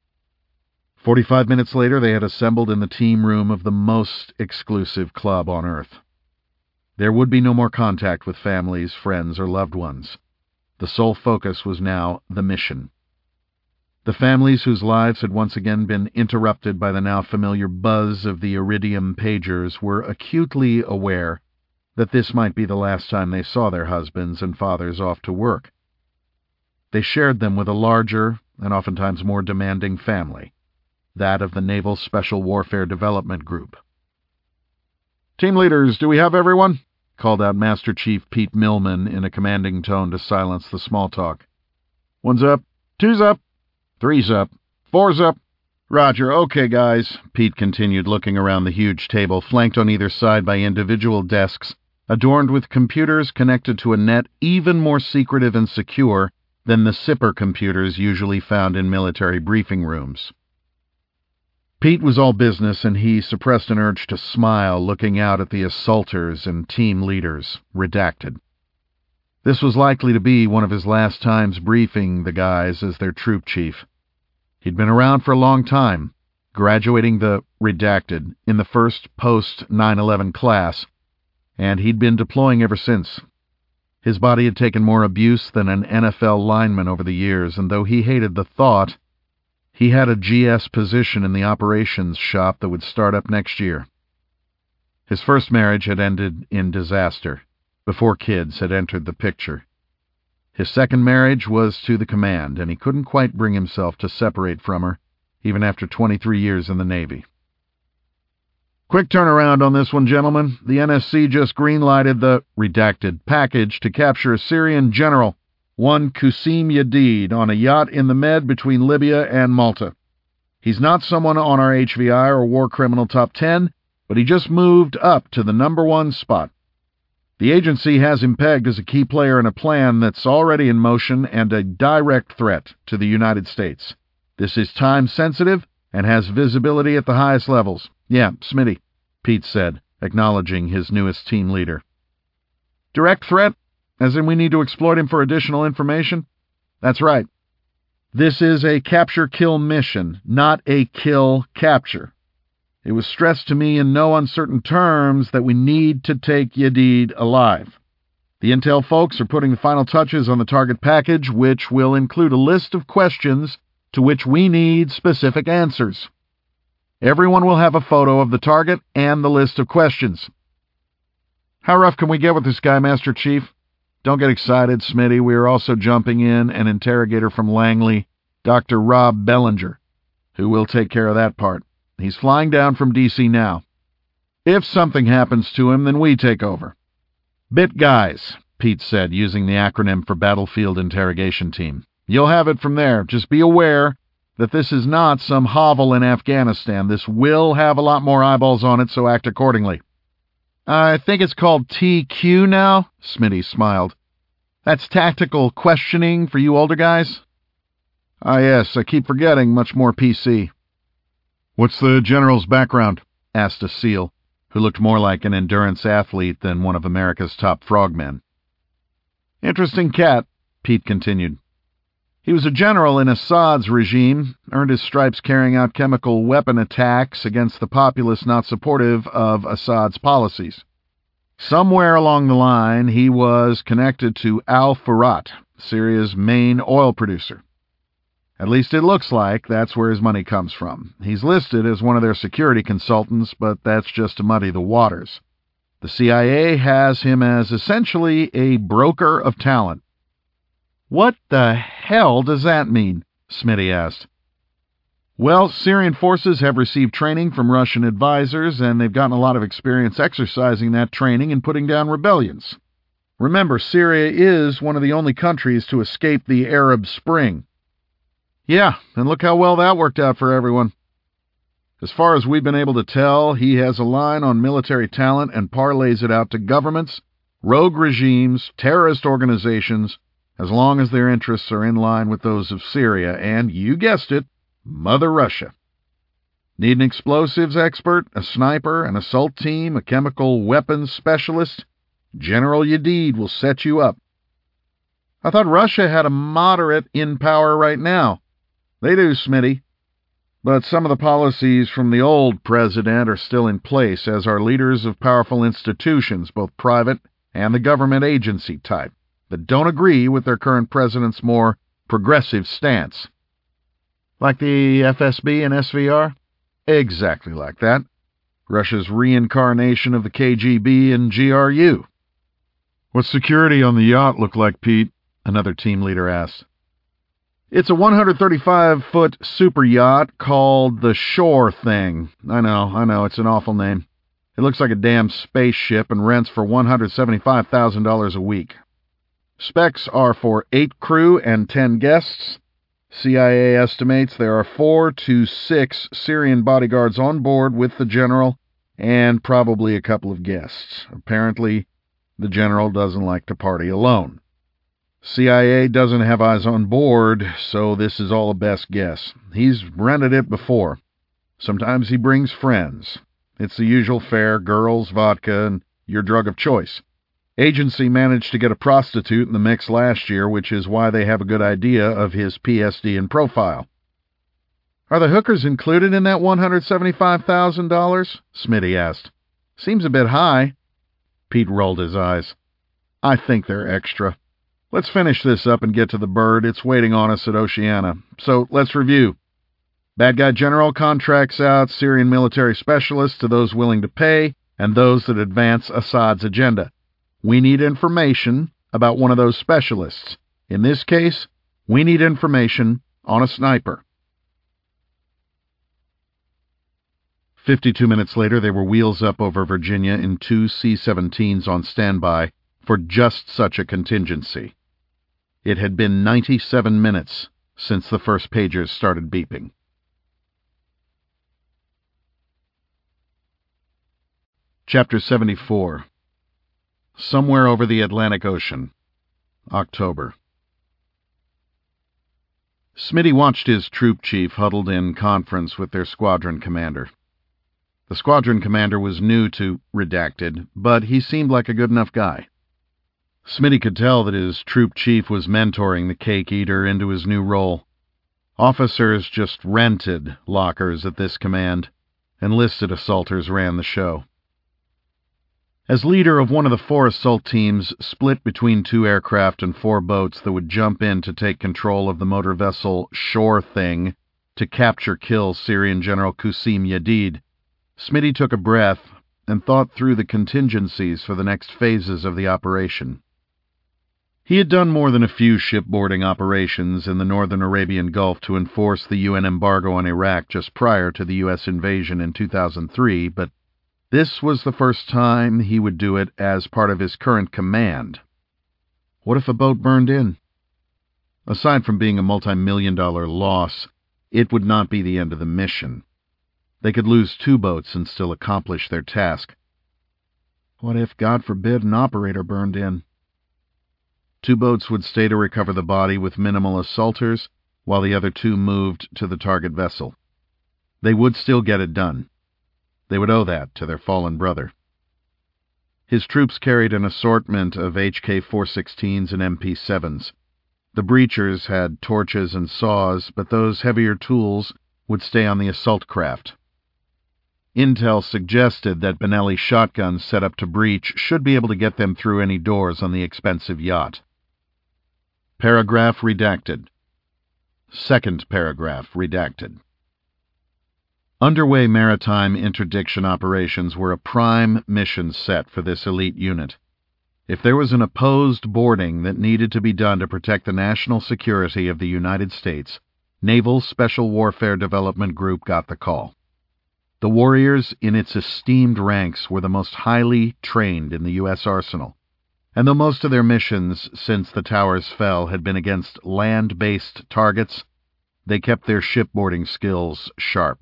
45 minutes later, they had assembled in the team room of the most exclusive club on Earth. There would be no more contact with families, friends, or loved ones. The sole focus was now the mission. The families whose lives had once again been interrupted by the now familiar buzz of the Iridium pagers were acutely aware that this might be the last time they saw their husbands and fathers off to work. They shared them with a larger and oftentimes more demanding family, that of the Naval Special Warfare Development Group. "Team leaders, do we have everyone?" called out Master Chief Pete Millman in a commanding tone to silence the small talk. "One's up, two's up, three's up, four's up." "Roger, okay, guys," Pete continued, looking around the huge table, flanked on either side by individual desks, adorned with computers connected to a net even more secretive and secure than the Sipper computers usually found in military briefing rooms. Pete was all business, and he suppressed an urge to smile, looking out at the assaulters and team leaders, redacted. This was likely to be one of his last times briefing the guys as their troop chief. He'd been around for a long time, graduating the redacted in the first post-9/11 class, and he'd been deploying ever since. His body had taken more abuse than an NFL lineman over the years, and though he hated the thought, he had a GS position in the operations shop that would start up next year. His first marriage had ended in disaster, before kids had entered the picture. His second marriage was to the command, and he couldn't quite bring himself to separate from her, even after 23 years in the Navy. "Quick turnaround on this one, gentlemen. The NSC just green-lighted the redacted package to capture a Syrian general, one Qasim Yadid, on a yacht in the Med between Libya and Malta. He's not someone on our HVI or war criminal top 10, but he just moved up to the #1 spot. The agency has him pegged as a key player in a plan that's already in motion and a direct threat to the United States. This is time-sensitive and has visibility at the highest levels. Yeah, Smitty," Pete said, acknowledging his newest team leader. "Direct threat? As in we need to exploit him for additional information?" "That's right. This is a capture-kill mission, not a kill-capture. It was stressed to me in no uncertain terms that we need to take Yadid alive. The intel folks are putting the final touches on the target package, which will include a list of questions to which we need specific answers. Everyone will have a photo of the target and the list of questions." "How rough can we get with this guy, Master Chief?" "Don't get excited, Smitty. We are also jumping in an interrogator from Langley, Dr. Rob Bellinger, who will take care of that part. He's flying down from D.C. now. If something happens to him, then we take over." "Bit guys," Pete said, using the acronym for Battlefield Interrogation Team. "You'll have it from there. Just be aware that this is not some hovel in Afghanistan. This will have a lot more eyeballs on it, so act accordingly." "I think it's called TQ now," Smitty smiled. "That's tactical questioning for you older guys?" "Ah, yes, I keep forgetting, much more PC." "What's the general's background?" asked a SEAL, who looked more like an endurance athlete than one of America's top frogmen. "Interesting cat," Pete continued. "He was a general in Assad's regime, earned his stripes carrying out chemical weapon attacks against the populace not supportive of Assad's policies. Somewhere along the line, he was connected to Al Furat, Syria's main oil producer. At least it looks like that's where his money comes from. He's listed as one of their security consultants, but that's just to muddy the waters. The CIA has him as essentially a broker of talent." "What the hell does that mean?" Smitty asked. "Well, Syrian forces have received training from Russian advisors, and they've gotten a lot of experience exercising that training and putting down rebellions. Remember, Syria is one of the only countries to escape the Arab Spring. Yeah, and look how well that worked out for everyone. As far as we've been able to tell, he has a line on military talent and parlays it out to governments, rogue regimes, terrorist organizations, as long as their interests are in line with those of Syria and, you guessed it, Mother Russia. Need an explosives expert, a sniper, an assault team, a chemical weapons specialist? General Yedid will set you up." "I thought Russia had a moderate in power right now." "They do, Smitty. But some of the policies from the old president are still in place, as are leaders of powerful institutions, both private and the government agency type, that don't agree with their current president's more progressive stance." "Like the FSB and SVR? "Exactly like that. Russia's reincarnation of the KGB and GRU. "What's security on the yacht look like, Pete?" another team leader asked. "It's a 135-foot super yacht called the Shore Thing. I know, it's an awful name. It looks like a damn spaceship and rents for $175,000 a week. Specs are for 8 crew and 10 guests. CIA estimates there are 4 to 6 Syrian bodyguards on board with the general and probably a couple of guests. Apparently, the general doesn't like to party alone. CIA doesn't have eyes on board, so this is all a best guess. He's rented it before. Sometimes he brings friends. It's the usual fare, girls, vodka, and your drug of choice. Agency managed to get a prostitute in the mix last year, which is why they have a good idea of his PSD and profile." "Are the hookers included in that $175,000? Smitty asked. "Seems a bit high." Pete rolled his eyes. "I think they're extra. Let's finish this up and get to the bird. It's waiting on us at Oceana. So let's review. Bad guy general contracts out Syrian military specialists to those willing to pay and those that advance Assad's agenda. We need information about one of those specialists. In this case, we need information on a sniper." 52 minutes later, they were wheels up over Virginia in 2 C-17s on standby for just such a contingency. It had been 97 minutes since the first pagers started beeping. Chapter 74. Somewhere over the Atlantic Ocean. October. Smitty watched his troop chief huddled in conference with their squadron commander. The squadron commander was new to Redacted, but he seemed like a good enough guy. Smitty could tell that his troop chief was mentoring the cake eater into his new role. Officers just rented lockers at this command. Enlisted assaulters ran the show. As leader of one of the 4 assault teams split between 2 aircraft and 4 boats that would jump in to take control of the motor vessel Shore Thing to kill Syrian General Qasim Yedid, Smitty took a breath and thought through the contingencies for the next phases of the operation. He had done more than a few shipboarding operations in the northern Arabian Gulf to enforce the UN embargo on Iraq just prior to the U.S. invasion in 2003, but this was the first time he would do it as part of his current command. What if a boat burned in? Aside from being a multi-million-dollar loss, it would not be the end of the mission. They could lose 2 boats and still accomplish their task. What if, God forbid, an operator burned in? 2 boats would stay to recover the body with minimal assaulters, while the other 2 moved to the target vessel. They would still get it done. They would owe that to their fallen brother. His troops carried an assortment of HK-416s and MP-7s. The breachers had torches and saws, but those heavier tools would stay on the assault craft. Intel suggested that Benelli's shotguns set up to breach should be able to get them through any doors on the expensive yacht. Paragraph redacted. Second paragraph redacted. Underway maritime interdiction operations were a prime mission set for this elite unit. If there was an opposed boarding that needed to be done to protect the national security of the United States, Naval Special Warfare Development Group got the call. The warriors in its esteemed ranks were the most highly trained in the U.S. arsenal, and though most of their missions since the towers fell had been against land-based targets, they kept their shipboarding skills sharp.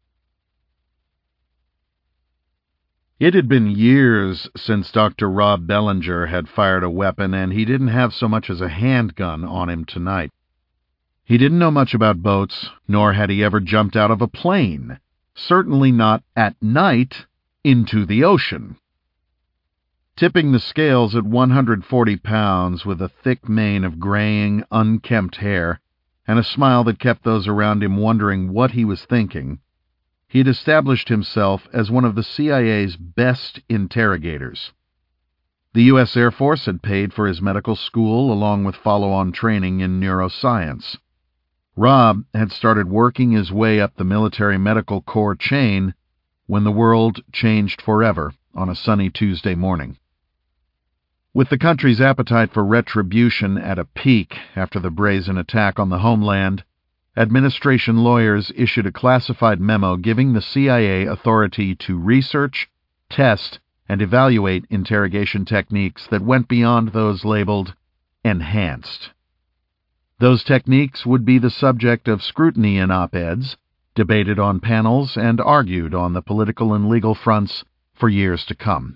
It had been years since Dr. Rob Bellinger had fired a weapon, and he didn't have so much as a handgun on him tonight. He didn't know much about boats, nor had he ever jumped out of a plane, certainly not at night into the ocean. Tipping the scales at 140 pounds with a thick mane of graying, unkempt hair, and a smile that kept those around him wondering what he was thinking, he had established himself as one of the CIA's best interrogators. The U.S. Air Force had paid for his medical school along with follow-on training in neuroscience. Rob had started working his way up the military medical corps chain when the world changed forever on a sunny Tuesday morning. With the country's appetite for retribution at a peak after the brazen attack on the homeland, administration lawyers issued a classified memo giving the CIA authority to research, test, and evaluate interrogation techniques that went beyond those labeled enhanced. Those techniques would be the subject of scrutiny in op-eds, debated on panels, and argued on the political and legal fronts for years to come.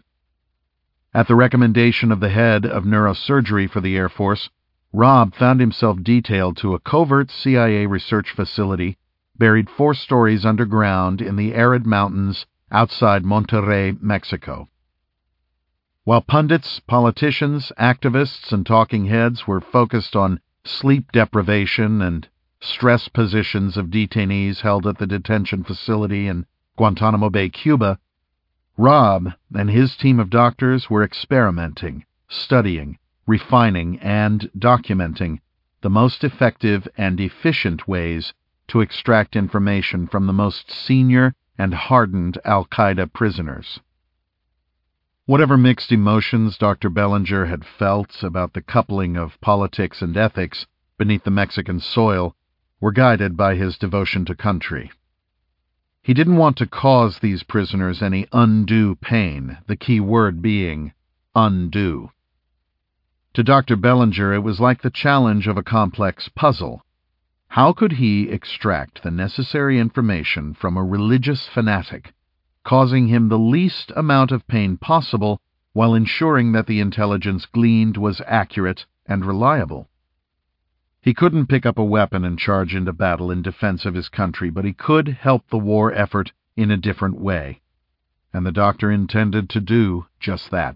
At the recommendation of the head of neurosurgery for the Air Force, Rob found himself detailed to a covert CIA research facility buried 4 stories underground in the arid mountains outside Monterrey, Mexico. While pundits, politicians, activists, and talking heads were focused on sleep deprivation and stress positions of detainees held at the detention facility in Guantanamo Bay, Cuba, Rob and his team of doctors were experimenting, studying, refining, and documenting the most effective and efficient ways to extract information from the most senior and hardened al-Qaeda prisoners. Whatever mixed emotions Dr. Bellinger had felt about the coupling of politics and ethics beneath the Mexican soil were guided by his devotion to country. He didn't want to cause these prisoners any undue pain, the key word being undue. To Dr. Bellinger, it was like the challenge of a complex puzzle. How could he extract the necessary information from a religious fanatic, causing him the least amount of pain possible while ensuring that the intelligence gleaned was accurate and reliable? He couldn't pick up a weapon and charge into battle in defense of his country, but he could help the war effort in a different way, and the doctor intended to do just that.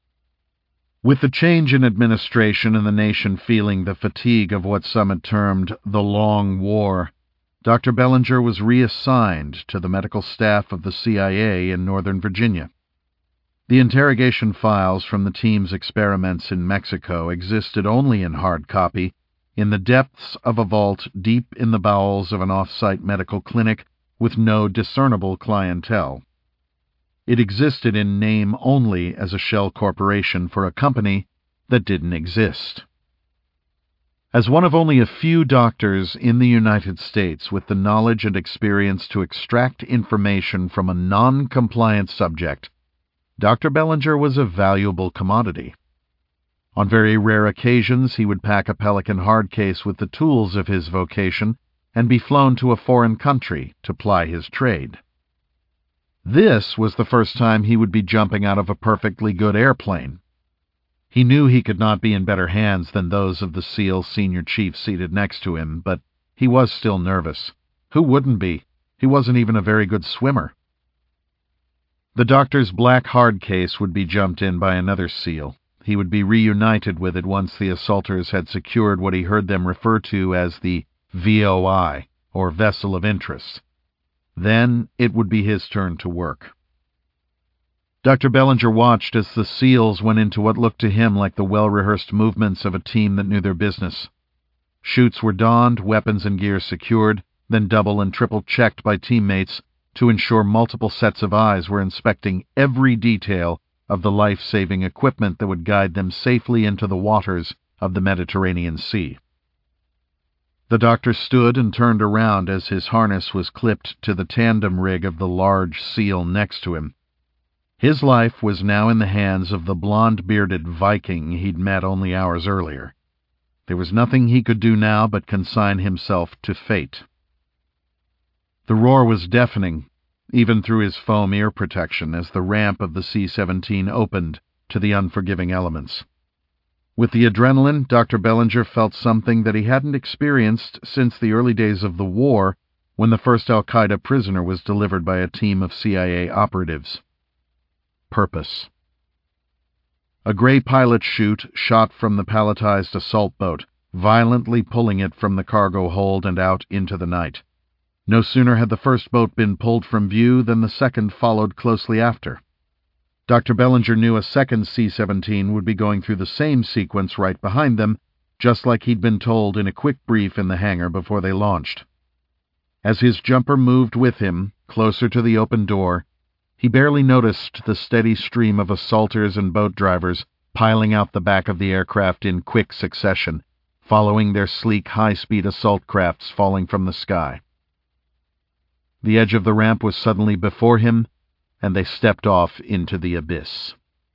With the change in administration and the nation feeling the fatigue of what some had termed the Long War, Dr. Bellinger was reassigned to the medical staff of the CIA in Northern Virginia. The interrogation files from the team's experiments in Mexico existed only in hard copy in the depths of a vault deep in the bowels of an off-site medical clinic with no discernible clientele. It existed in name only as a shell corporation for a company that didn't exist. As one of only a few doctors in the United States with the knowledge and experience to extract information from a non-compliant subject, Dr. Bellinger was a valuable commodity. On very rare occasions, he would pack a Pelican hard case with the tools of his vocation and be flown to a foreign country to ply his trade. This was the first time he would be jumping out of a perfectly good airplane. He knew he could not be in better hands than those of the SEAL senior chief seated next to him, but he was still nervous. Who wouldn't be? He wasn't even a very good swimmer. The doctor's black hard case would be jumped in by another SEAL. He would be reunited with it once the assaulters had secured what he heard them refer to as the VOI, or Vessel of Interest. Then it would be his turn to work. Dr. Bellinger watched as the SEALs went into what looked to him like the well-rehearsed movements of a team that knew their business. Chutes were donned, weapons and gear secured, then double and triple checked by teammates to ensure multiple sets of eyes were inspecting every detail of the life-saving equipment that would guide them safely into the waters of the Mediterranean Sea. The doctor stood and turned around as his harness was clipped to the tandem rig of the large SEAL next to him. His life was now in the hands of the blonde-bearded Viking he'd met only hours earlier. There was nothing he could do now but consign himself to fate. The roar was deafening, even through his foam ear protection, as the ramp of the C-17 opened to the unforgiving elements. With the adrenaline, Dr. Bellinger felt something that he hadn't experienced since the early days of the war, when the first al-Qaeda prisoner was delivered by a team of CIA operatives. Purpose. A gray pilot chute shot from the palletized assault boat, violently pulling it from the cargo hold and out into the night. No sooner had the first boat been pulled from view than the second followed closely after. Dr. Bellinger knew a second C-17 would be going through the same sequence right behind them, just like he'd been told in a quick brief in the hangar before they launched. As his jumper moved with him, closer to the open door, he barely noticed the steady stream of assaulters and boat drivers piling out the back of the aircraft in quick succession, following their sleek, high-speed assault crafts falling from the sky. The edge of the ramp was suddenly before him, and they stepped off into the abyss.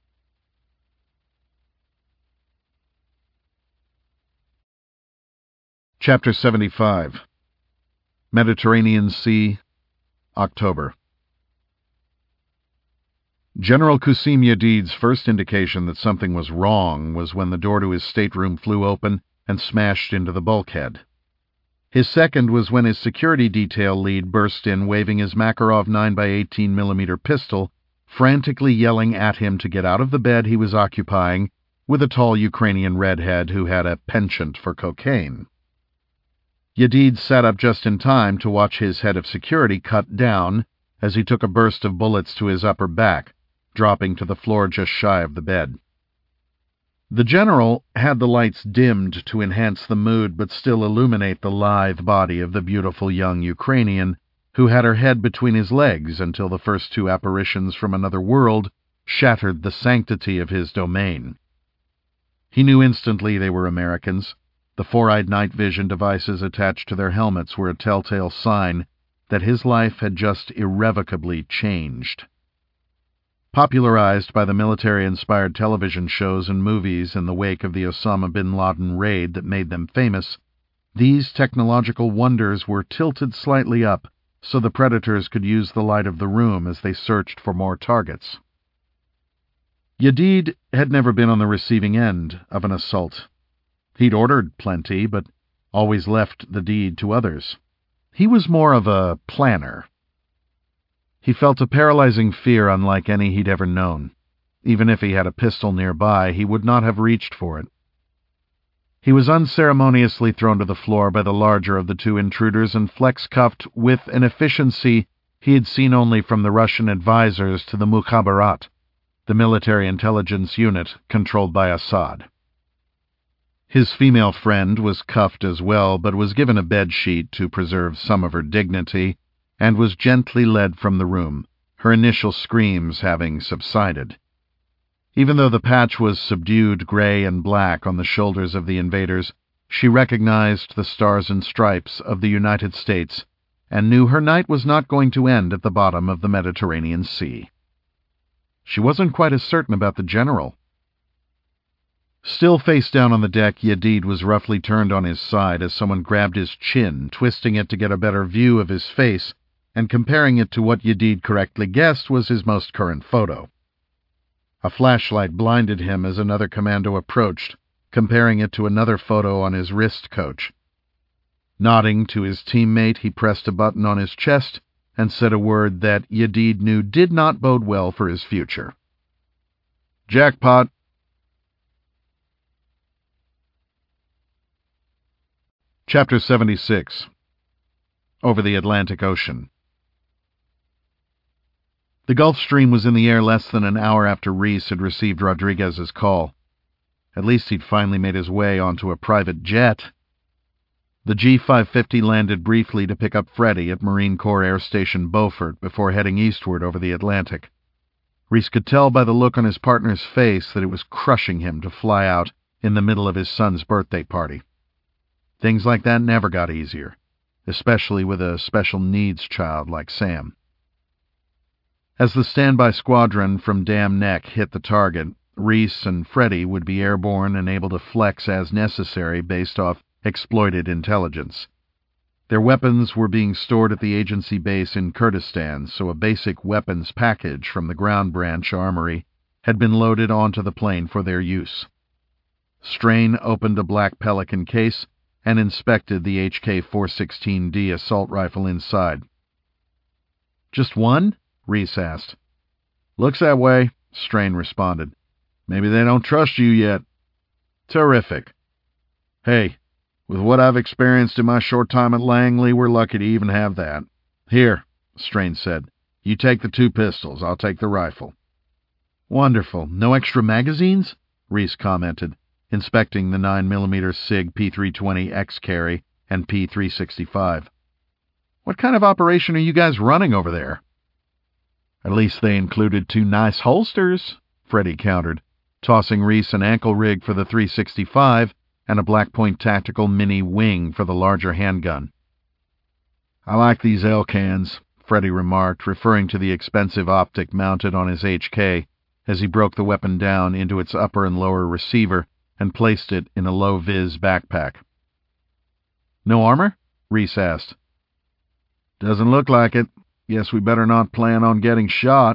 Chapter 75. Mediterranean Sea, October. General Qasim Yadid's first indication that something was wrong was when the door to his stateroom flew open and smashed into the bulkhead. His second was when his security detail lead burst in waving his Makarov 9x18mm pistol, frantically yelling at him to get out of the bed he was occupying with a tall Ukrainian redhead who had a penchant for cocaine. Yadid sat up just in time to watch his head of security cut down as he took a burst of bullets to his upper back, dropping to the floor just shy of the bed. The general had the lights dimmed to enhance the mood but still illuminate the lithe body of the beautiful young Ukrainian, who had her head between his legs until the first two apparitions from another world shattered the sanctity of his domain. He knew instantly they were Americans. The four-eyed night vision devices attached to their helmets were a telltale sign that his life had just irrevocably changed. Popularized by the military-inspired television shows and movies in the wake of the Osama bin Laden raid that made them famous, these technological wonders were tilted slightly up so the predators could use the light of the room as they searched for more targets. Yadid had never been on the receiving end of an assault. He'd ordered plenty, but always left the deed to others. He was more of a planner. He felt a paralyzing fear unlike any he'd ever known. Even if he had a pistol nearby, he would not have reached for it. He was unceremoniously thrown to the floor by the larger of the two intruders and flex-cuffed with an efficiency he had seen only from the Russian advisors to the Mukhabarat, the military intelligence unit controlled by Assad. His female friend was cuffed as well, but was given a bedsheet to preserve some of her dignity, and was gently led from the room, her initial screams having subsided. Even though the patch was subdued gray and black on the shoulders of the invaders, she recognized the stars and stripes of the United States and knew her night was not going to end at the bottom of the Mediterranean Sea. She wasn't quite as certain about the general. Still face down on the deck, Yadid was roughly turned on his side as someone grabbed his chin, twisting it to get a better view of his face and comparing it to what Yadid correctly guessed was his most current photo. A flashlight blinded him as another commando approached, comparing it to another photo on his wrist coach. Nodding to his teammate, he pressed a button on his chest and said a word that Yedid knew did not bode well for his future. Jackpot. Chapter 76. Over the Atlantic Ocean. The Gulf Stream was in the air less than an hour after Reese had received Rodriguez's call. At least he'd finally made his way onto a private jet. The G-550 landed briefly to pick up Freddie at Marine Corps Air Station Beaufort before heading eastward over the Atlantic. Reese could tell by the look on his partner's face that it was crushing him to fly out in the middle of his son's birthday party. Things like that never got easier, especially with a special needs child like Sam. As the standby squadron from Dam Neck hit the target, Reese and Freddie would be airborne and able to flex as necessary based off exploited intelligence. Their weapons were being stored at the agency base in Kurdistan, so a basic weapons package from the ground branch armory had been loaded onto the plane for their use. Strain opened a black Pelican case and inspected the HK-416D assault rifle inside. "Just one?" Reese asked. "Looks that way," Strain responded. "Maybe they don't trust you yet." "Terrific. Hey, with what I've experienced in my short time at Langley, we're lucky to even have that. Here," Strain said. "You take the 2 pistols. I'll take the rifle." "Wonderful. No extra magazines?" Reese commented, inspecting the 9mm SIG P320 X-Carry and P365. "What kind of operation are you guys running over there?" "At least they included 2 nice holsters," Freddie countered, tossing Reese an ankle rig for the 365 and a Black Point Tactical Mini Wing for the larger handgun. "I like these L-cans," Freddie remarked, referring to the expensive optic mounted on his HK as he broke the weapon down into its upper and lower receiver and placed it in a low-vis backpack. "No armor?" Reese asked. "Doesn't look like it. Guess we better not plan on getting shot."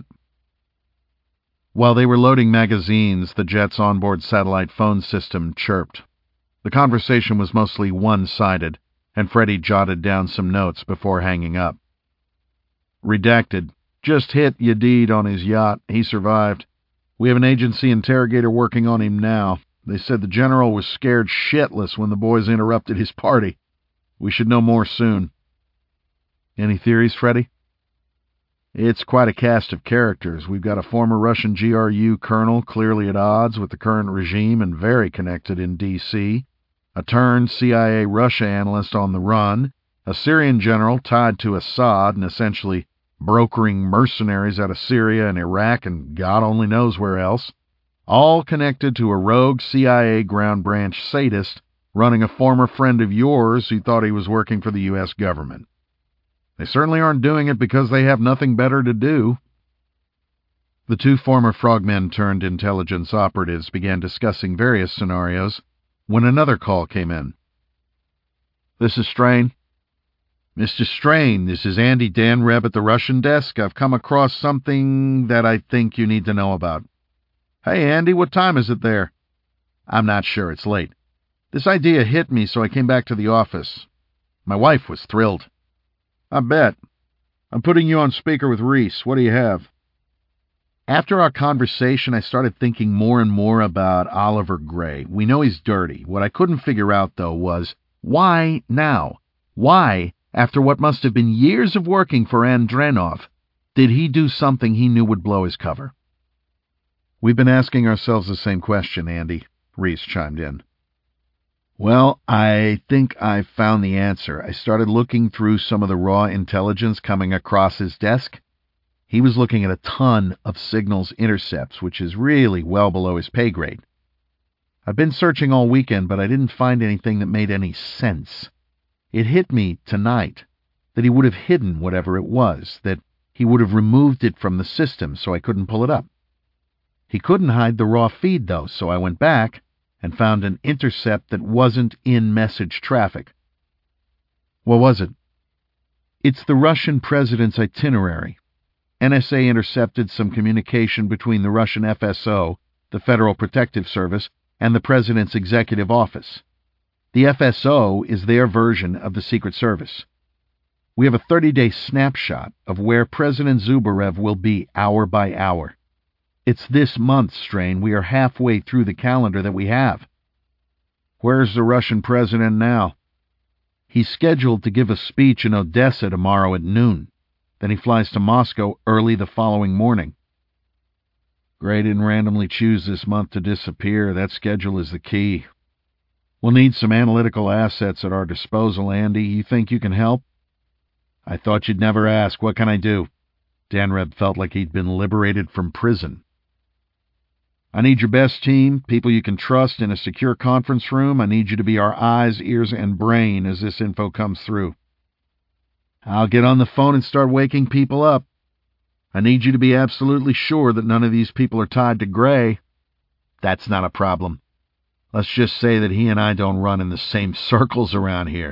While they were loading magazines, the jet's onboard satellite phone system chirped. The conversation was mostly one-sided, and Freddie jotted down some notes before hanging up. "Redacted. Just hit Yedid on his yacht. He survived. We have an agency interrogator working on him now. They said the general was scared shitless when the boys interrupted his party. We should know more soon." "Any theories, Freddie?" "It's quite a cast of characters. We've got a former Russian GRU colonel clearly at odds with the current regime and very connected in D.C., a turned CIA Russia analyst on the run, a Syrian general tied to Assad and essentially brokering mercenaries out of Syria and Iraq and God only knows where else, all connected to a rogue CIA ground branch sadist running a former friend of yours who thought he was working for the U.S. government. They certainly aren't doing it because they have nothing better to do." The 2 former frogmen turned intelligence operatives began discussing various scenarios when another call came in. "This is Strain." "Mr. Strain, this is Andy Danreb at the Russian desk. I've come across something that I think you need to know about." "Hey, Andy, what time is it there?" "I'm not sure. It's late. This idea hit me, so I came back to the office. My wife was thrilled." "I bet. I'm putting you on speaker with Reese. What do you have?" "After our conversation, I started thinking more and more about Oliver Gray. We know he's dirty. What I couldn't figure out, though, was why now? Why, after what must have been years of working for Andrenov, did he do something he knew would blow his cover?" "We've been asking ourselves the same question, Andy," Reese chimed in. "Well, I think I found the answer. I started looking through some of the raw intelligence coming across his desk. He was looking at a ton of signals intercepts, which is really well below his pay grade. I've been searching all weekend, but I didn't find anything that made any sense. It hit me tonight that he would have hidden whatever it was, that he would have removed it from the system so I couldn't pull it up. He couldn't hide the raw feed, though, so I went back and found an intercept that wasn't in message traffic." "What was it?" "It's the Russian president's itinerary. NSA intercepted some communication between the Russian FSO, the Federal Protective Service, and the president's executive office. The FSO is their version of the Secret Service. We have a 30-day snapshot of where President Zubarev will be hour by hour. It's this month, Strain. We are halfway through the calendar that we have. Where's the Russian president now? He's scheduled to give a speech in Odessa tomorrow at noon. Then he flies to Moscow early the following morning. Gray didn't randomly choose this month to disappear. That schedule is the key. We'll need some analytical assets at our disposal, Andy. You think you can help? I thought you'd never ask. What can I do? Danreb felt like he'd been liberated from prison. I need your best team, people you can trust in a secure conference room. I need you to be our eyes, ears, and brain as this info comes through. I'll get on the phone and start waking people up. I need you to be absolutely sure that none of these people are tied to Gray. That's not a problem. Let's just say that he and I don't run in the same circles around here.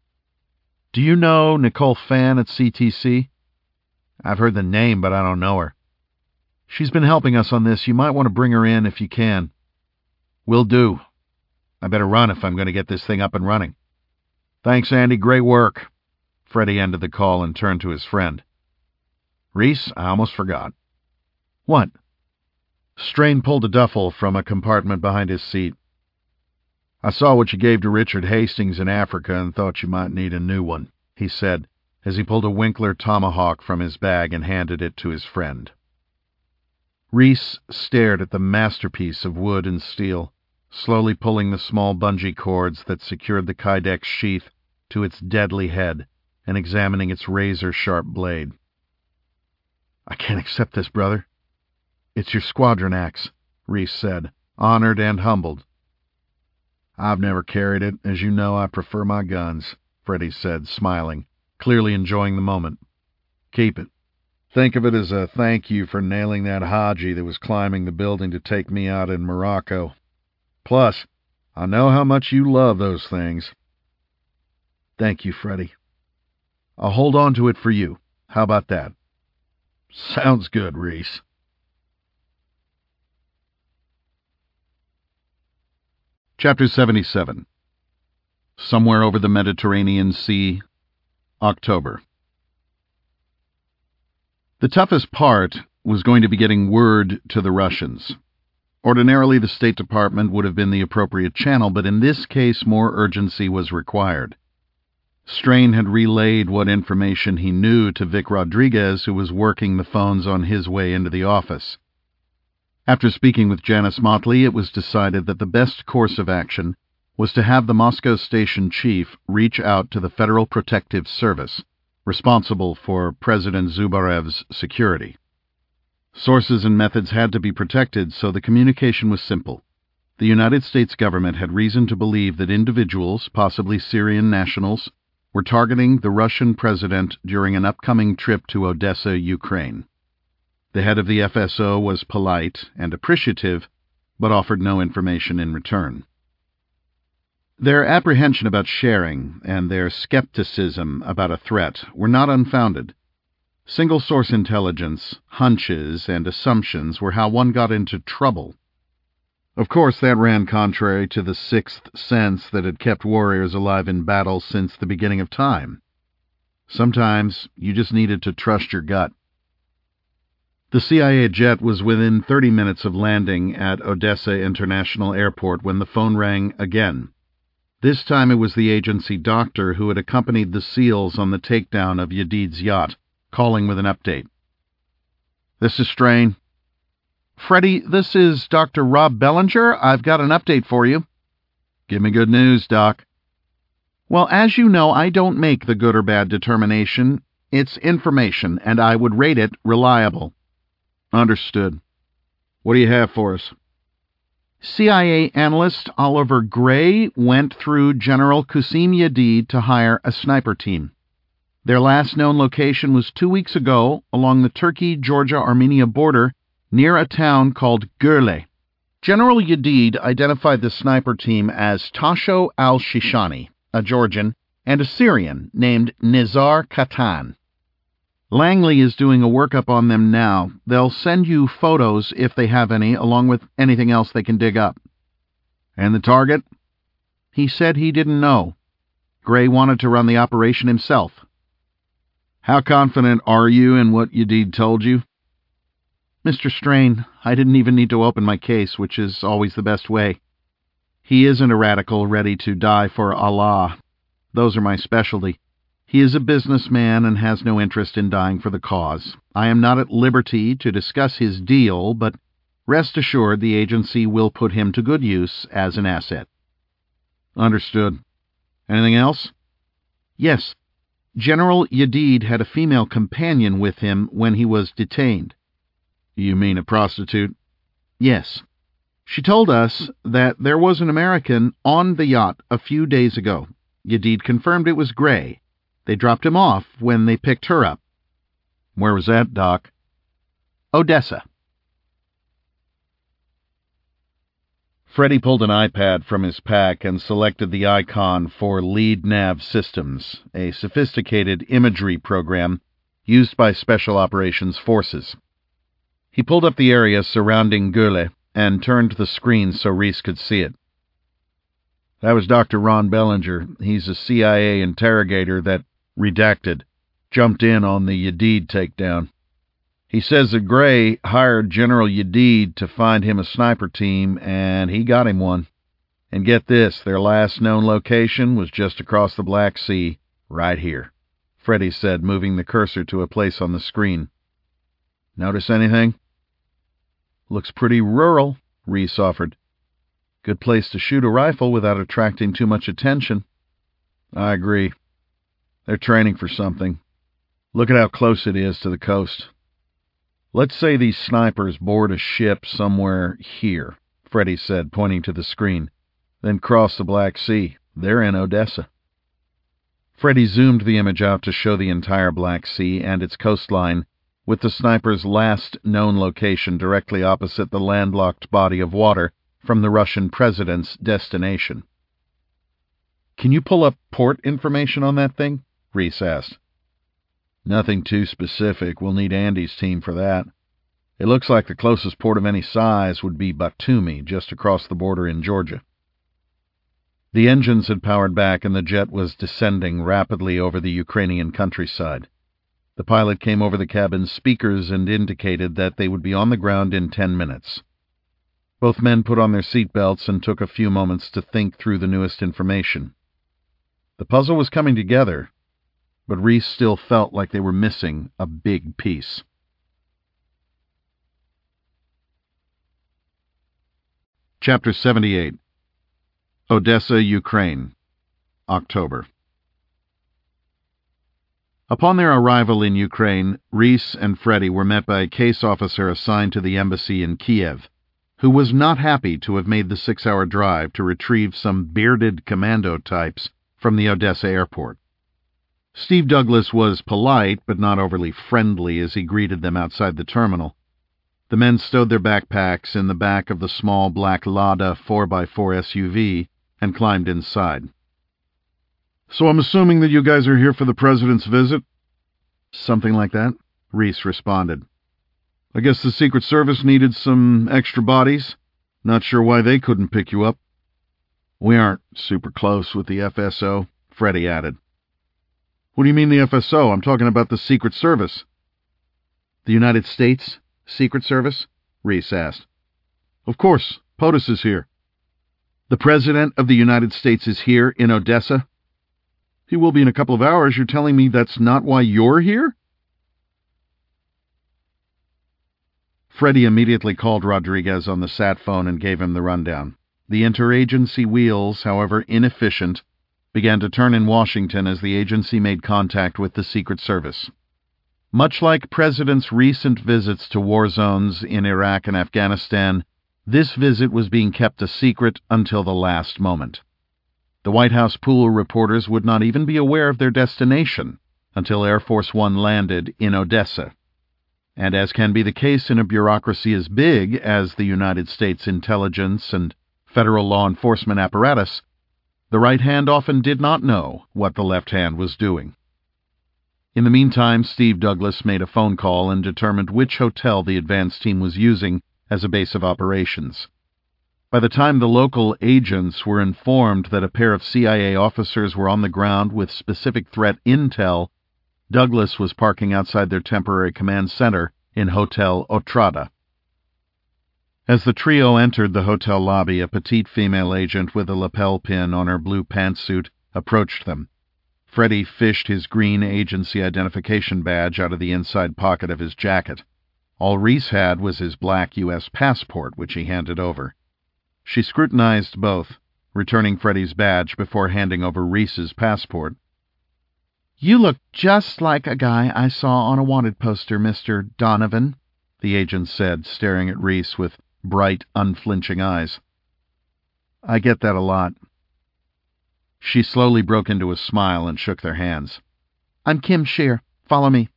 Do you know Nicole Fan at CTC? I've heard the name, but I don't know her. She's been helping us on this. You might want to bring her in if you can. Will do. I better run if I'm going to get this thing up and running. Thanks, Andy. Great work. Freddie ended the call and turned to his friend. Reese, I almost forgot. What? Strain pulled a duffel from a compartment behind his seat. I saw what you gave to Richard Hastings in Africa and thought you might need a new one, he said, as he pulled a Winkler tomahawk from his bag and handed it to his friend. Reese stared at the masterpiece of wood and steel, slowly pulling the small bungee cords that secured the Kydex sheath to its deadly head and examining its razor-sharp blade. I can't accept this, brother. It's your squadron axe, Reese said, honored and humbled. I've never carried it. As you know, I prefer my guns, Freddie said, smiling, clearly enjoying the moment. Keep it. Think of it as a thank you for nailing that Haji that was climbing the building to take me out in Morocco. Plus, I know how much you love those things. Thank you, Freddie. I'll hold on to it for you. How about that? Sounds good, Reese. Chapter 77. Somewhere over the Mediterranean Sea, October. The toughest part was going to be getting word to the Russians. Ordinarily, the State Department would have been the appropriate channel, but in this case, more urgency was required. Strain had relayed what information he knew to Vic Rodriguez, who was working the phones on his way into the office. After speaking with Janice Motley, it was decided that the best course of action was to have the Moscow station chief reach out to the Federal Protective Service, responsible for President Zubarev's security. Sources and methods had to be protected, so the communication was simple. The United States government had reason to believe that individuals, possibly Syrian nationals, were targeting the Russian president during an upcoming trip to Odessa, Ukraine. The head of the FSO was polite and appreciative, but offered no information in return. Their apprehension about sharing and their skepticism about a threat were not unfounded. Single-source intelligence, hunches, and assumptions were how one got into trouble. Of course, that ran contrary to the sixth sense that had kept warriors alive in battle since the beginning of time. Sometimes you just needed to trust your gut. The CIA jet was within 30 minutes of landing at Odessa International Airport when the phone rang again. This time it was the agency doctor who had accompanied the SEALs on the takedown of Yedid's yacht, calling with an update. This is Strain. Freddie, this is Dr. Rob Bellinger. I've got an update for you. Give me good news, Doc. Well, as you know, I don't make the good or bad determination. It's information, and I would rate it reliable. Understood. What do you have for us? CIA analyst Oliver Gray went through General Qasim Yedid to hire a sniper team. Their last known location was 2 weeks ago along the Turkey-Georgia-Armenia border near a town called Gurle. General Yedid identified the sniper team as Tasho al-Shishani, a Georgian, and a Syrian named Nizar Katan. Langley is doing a workup on them now. They'll send you photos if they have any, along with anything else they can dig up. And the target? He said he didn't know. Gray wanted to run the operation himself. How confident are you in what Yedid told you? Mr. Strain, I didn't even need to open my case, which is always the best way. He isn't a radical ready to die for Allah. Those are my specialty. He is a businessman and has no interest in dying for the cause. I am not at liberty to discuss his deal, but rest assured the agency will put him to good use as an asset. Understood. Anything else? Yes. General Yedid had a female companion with him when he was detained. You mean a prostitute? Yes. She told us that there was an American on the yacht a few days ago. Yedid confirmed it was Gray. They dropped him off when they picked her up. Where was that, Doc? Odessa. Freddie pulled an iPad from his pack and selected the icon for Lead Nav Systems, a sophisticated imagery program used by Special Operations Forces. He pulled up the area surrounding Göhle and turned the screen so Reese could see it. That was Dr. Ron Bellinger. He's a CIA interrogator that, redacted, jumped in on the Yedid takedown. He says that Gray hired General Yedid to find him a sniper team, and he got him one. And get this, their last known location was just across the Black Sea, right here, Freddie said, moving the cursor to a place on the screen. Notice anything? Looks pretty rural, Reese offered. Good place to shoot a rifle without attracting too much attention. I agree. They're training for something. Look at how close it is to the coast. Let's say these snipers board a ship somewhere here, Freddie said, pointing to the screen, then cross the Black Sea. They're in Odessa. Freddie zoomed the image out to show the entire Black Sea and its coastline, with the sniper's last known location directly opposite the landlocked body of water from the Russian president's destination. Can you pull up port information on that thing? Reese asked. Nothing too specific. We'll need Andy's team for that. It looks like the closest port of any size would be Batumi, just across the border in Georgia. The engines had powered back and the jet was descending rapidly over the Ukrainian countryside. The pilot came over the cabin's speakers and indicated that they would be on the ground in 10 minutes. Both men put on their seat belts and took a few moments to think through the newest information. The puzzle was coming together, but Reese still felt like they were missing a big piece. Chapter 78. Odessa, Ukraine, October. Upon their arrival in Ukraine, Reese and Freddie were met by a case officer assigned to the embassy in Kiev, who was not happy to have made the 6-hour drive to retrieve some bearded commando types from the Odessa airport. Steve Douglas was polite but not overly friendly as he greeted them outside the terminal. The men stowed their backpacks in the back of the small black Lada 4x4 SUV and climbed inside. So I'm assuming that you guys are here for the president's visit? Something like that, Reese responded. I guess the Secret Service needed some extra bodies. Not sure why they couldn't pick you up. We aren't super close with the FSO, Freddie added. What do you mean the FSO? I'm talking about the Secret Service. The United States Secret Service? Reese asked. Of course. POTUS is here. The President of the United States is here in Odessa? He will be in a couple of hours. You're telling me that's not why you're here? Freddie immediately called Rodriguez on the sat phone and gave him the rundown. The interagency wheels, however inefficient, began to turn in Washington as the agency made contact with the Secret Service. Much like President's recent visits to war zones in Iraq and Afghanistan, this visit was being kept a secret until the last moment. The White House pool reporters would not even be aware of their destination until Air Force One landed in Odessa. And as can be the case in a bureaucracy as big as the United States intelligence and federal law enforcement apparatus, the right hand often did not know what the left hand was doing. In the meantime, Steve Douglas made a phone call and determined which hotel the advance team was using as a base of operations. By the time the local agents were informed that a pair of CIA officers were on the ground with specific threat intel, Douglas was parking outside their temporary command center in Hotel Otrada. As the trio entered the hotel lobby, a petite female agent with a lapel pin on her blue pantsuit approached them. Freddie fished his green agency identification badge out of the inside pocket of his jacket. All Reese had was his black U.S. passport, which he handed over. She scrutinized both, returning Freddie's badge before handing over Reese's passport. "You look just like a guy I saw on a wanted poster, Mr. Donovan," the agent said, staring at Reese with bright, unflinching eyes. "I get that a lot." She slowly broke into a smile and shook their hands. "I'm Kim Scheer. Follow me."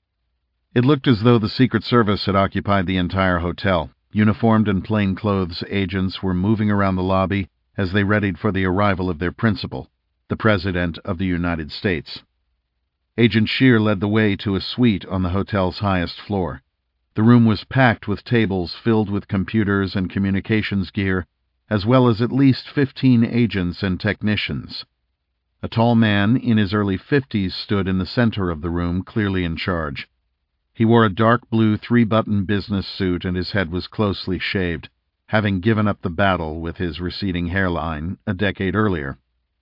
It looked as though the Secret Service had occupied the entire hotel. Uniformed and plainclothes agents were moving around the lobby as they readied for the arrival of their principal, the President of the United States. Agent Scheer led the way to a suite on the hotel's highest floor. The room was packed with tables filled with computers and communications gear, as well as at least 15 agents and technicians. A tall man in his early 50s stood in the center of the room, clearly in charge. He wore a dark blue 3-button business suit and his head was closely shaved, having given up the battle with his receding hairline a decade earlier.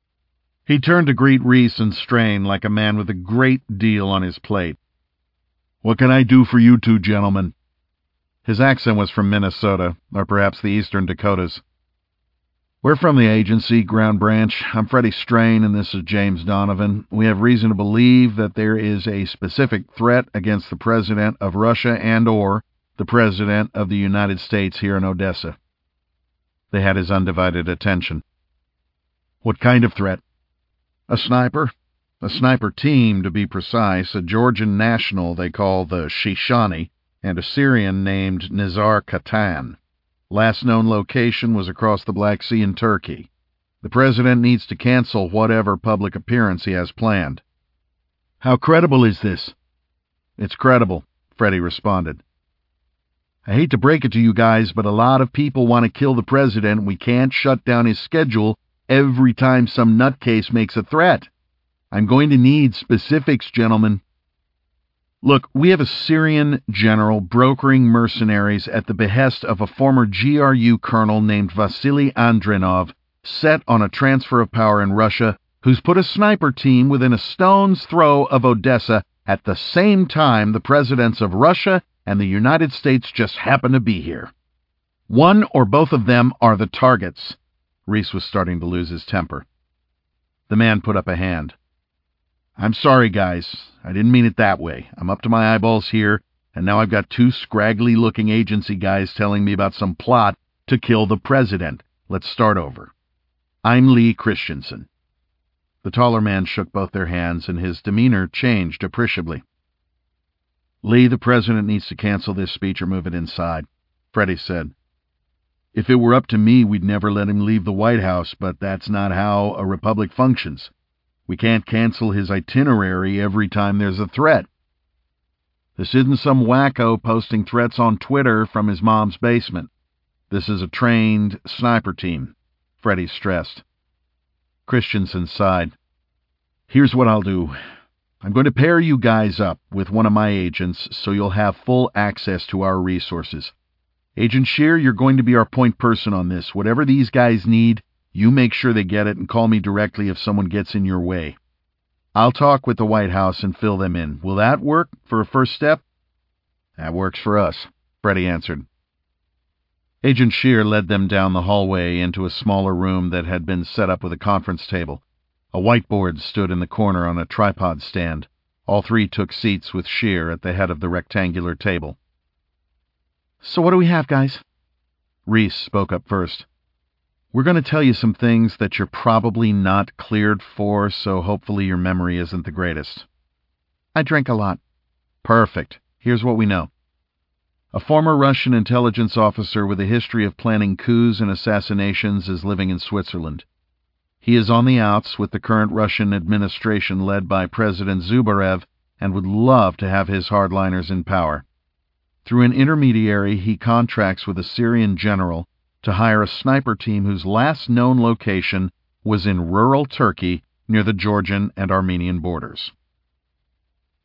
He turned to greet Reese and Strain like a man with a great deal on his plate. "What can I do for you two gentlemen?" His accent was from Minnesota, or perhaps the eastern Dakotas. "We're from the agency, Ground Branch. I'm Freddie Strain, and this is James Donovan. We have reason to believe that there is a specific threat against the President of Russia and/or the President of the United States here in Odessa." They had his undivided attention. "What kind of threat?" "A sniper. A sniper team, to be precise, a Georgian national they call the Shishani, and a Syrian named Nizar Katan. Last known location was across the Black Sea in Turkey. The President needs to cancel whatever public appearance he has planned." "How credible is this?" "It's credible," Freddie responded. "I hate to break it to you guys, but a lot of people want to kill the President, and we can't shut down his schedule every time some nutcase makes a threat. I'm going to need specifics, gentlemen." "Look, we have a Syrian general brokering mercenaries at the behest of a former GRU colonel named Vasily Andronov, set on a transfer of power in Russia, who's put a sniper team within a stone's throw of Odessa at the same time the presidents of Russia and the United States just happen to be here. One or both of them are the targets." Reese was starting to lose his temper. The man put up a hand. "I'm sorry, guys. I didn't mean it that way. I'm up to my eyeballs here, and now I've got 2 scraggly-looking agency guys telling me about some plot to kill the President. Let's start over. I'm Lee Christensen." The taller man shook both their hands, and his demeanor changed appreciably. "Lee, the President needs to cancel this speech or move it inside," Freddie said. "If it were up to me, we'd never let him leave the White House, but that's not how a republic functions. We can't cancel his itinerary every time there's a threat. This isn't some wacko posting threats on Twitter from his mom's basement. This is a trained sniper team," Freddie stressed. Christensen sighed. "Here's what I'll do. I'm going to pair you guys up with one of my agents so you'll have full access to our resources. Agent Scheer, you're going to be our point person on this. Whatever these guys need, you make sure they get it and call me directly if someone gets in your way. I'll talk with the White House and fill them in. Will that work for a first step?" "That works for us," Freddie answered. Agent Scheer led them down the hallway into a smaller room that had been set up with a conference table. A whiteboard stood in the corner on a tripod stand. All 3 took seats with Scheer at the head of the rectangular table. "So what do we have, guys?" Reese spoke up first. "We're going to tell you some things that you're probably not cleared for, so hopefully your memory isn't the greatest." "I drink a lot." "Perfect. Here's what we know. A former Russian intelligence officer with a history of planning coups and assassinations is living in Switzerland. He is on the outs with the current Russian administration led by President Zubarev and would love to have his hardliners in power. Through an intermediary, he contracts with a Syrian general to hire a sniper team whose last known location was in rural Turkey near the Georgian and Armenian borders."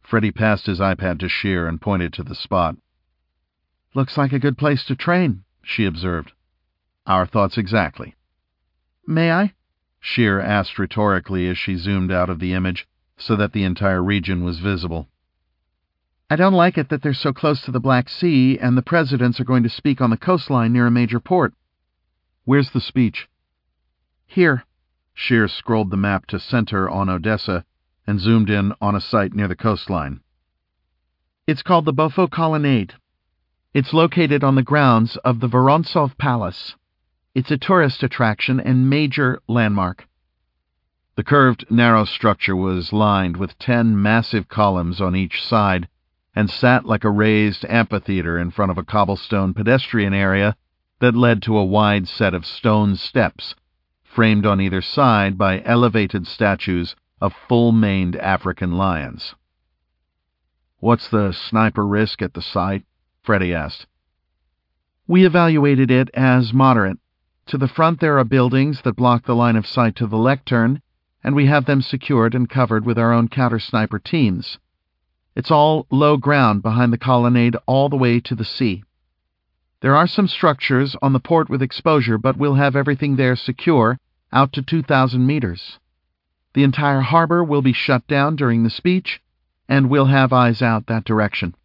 Freddie passed his iPad to Shear and pointed to the spot. Looks like a good place to train, she observed. Our thoughts exactly. May I? Shear asked rhetorically as she zoomed out of the image so that the entire region was visible. I don't like it that they're so close to the Black Sea and the presidents are going to speak on the coastline near a major port. Where's the speech? Here. Shear scrolled the map to center on Odessa and zoomed in on a site near the coastline. It's called the Beaufort Colonnade. It's located on the grounds of the Vorontsov Palace. It's a tourist attraction and major landmark. The curved, narrow structure was lined with 10 massive columns on each side and sat like a raised amphitheater in front of a cobblestone pedestrian area that led to a wide set of stone steps, framed on either side by elevated statues of full-maned African lions. What's the sniper risk at the site? Freddie asked. We evaluated it as moderate. To the front there are buildings that block the line of sight to the lectern, and we have them secured and covered with our own counter-sniper teams. It's all low ground behind the colonnade all the way to the sea. There are some structures on the port with exposure, but we'll have everything there secure out to 2,000 meters. The entire harbor will be shut down during the speech, and we'll have eyes out that direction.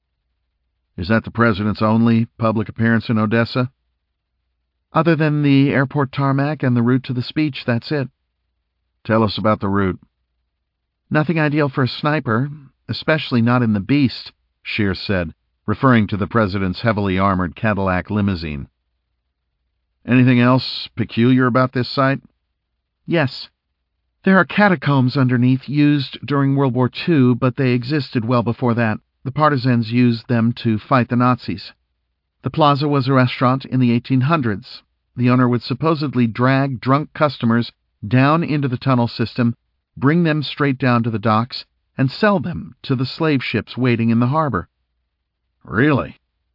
Is that the president's only public appearance in Odessa? Other than the airport tarmac and the route to the speech, that's it. Tell us about the route. Nothing ideal for a sniper, especially not in the Beast, Shear said, referring to the president's heavily armored Cadillac limousine. Anything else peculiar about this site? Yes. There are catacombs underneath used during World War II, but they existed well before that. The partisans used them to fight the Nazis. The plaza was a restaurant in the 1800s. The owner would supposedly drag drunk customers down into the tunnel system, bring them straight down to the docks, and sell them to the slave ships waiting in the harbor. Really?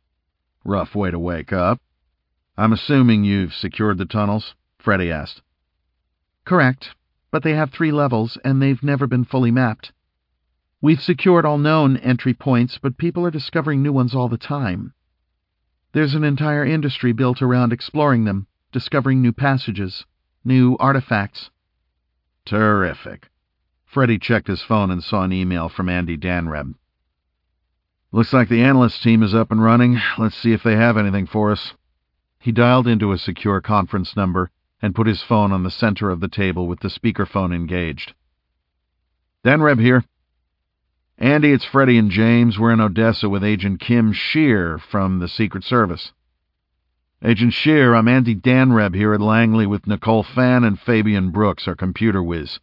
Rough way to wake up. I'm assuming you've secured the tunnels? Freddie asked. Correct, but they have 3 levels, and they've never been fully mapped. We've secured all known entry points, but people are discovering new ones all the time. There's an entire industry built around exploring them, discovering new passages, new artifacts. Terrific. Freddie checked his phone and saw an email from Andy Danreb. Looks like the analyst team is up and running. Let's see if they have anything for us. He dialed into a secure conference number and put his phone on the center of the table with the speakerphone engaged. Danreb here. Andy, it's Freddie and James. We're in Odessa with Agent Kim Shear from the Secret Service. Agent Shear, I'm Andy Danreb here at Langley with Nicole Fan and Fabian Brooks, our computer whiz.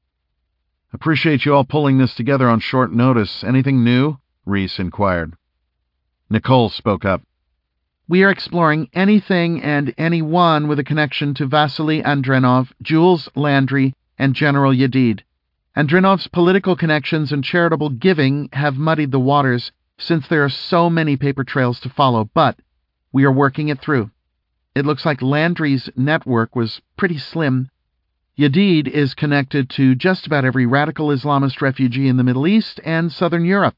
Appreciate you all pulling this together on short notice. Anything new? Reese inquired. Nicole spoke up. We are exploring anything and anyone with a connection to Vasily Andrenov, Jules Landry, and General Yedid. Andrenov's political connections and charitable giving have muddied the waters since there are so many paper trails to follow, but we are working it through. It looks like Landry's network was pretty slim. Yedid is connected to just about every radical Islamist refugee in the Middle East and Southern Europe.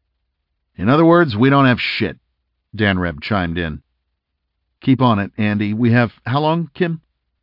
In other words, we don't have shit, Danreb chimed in. Keep on it, Andy. We have how long, Kim?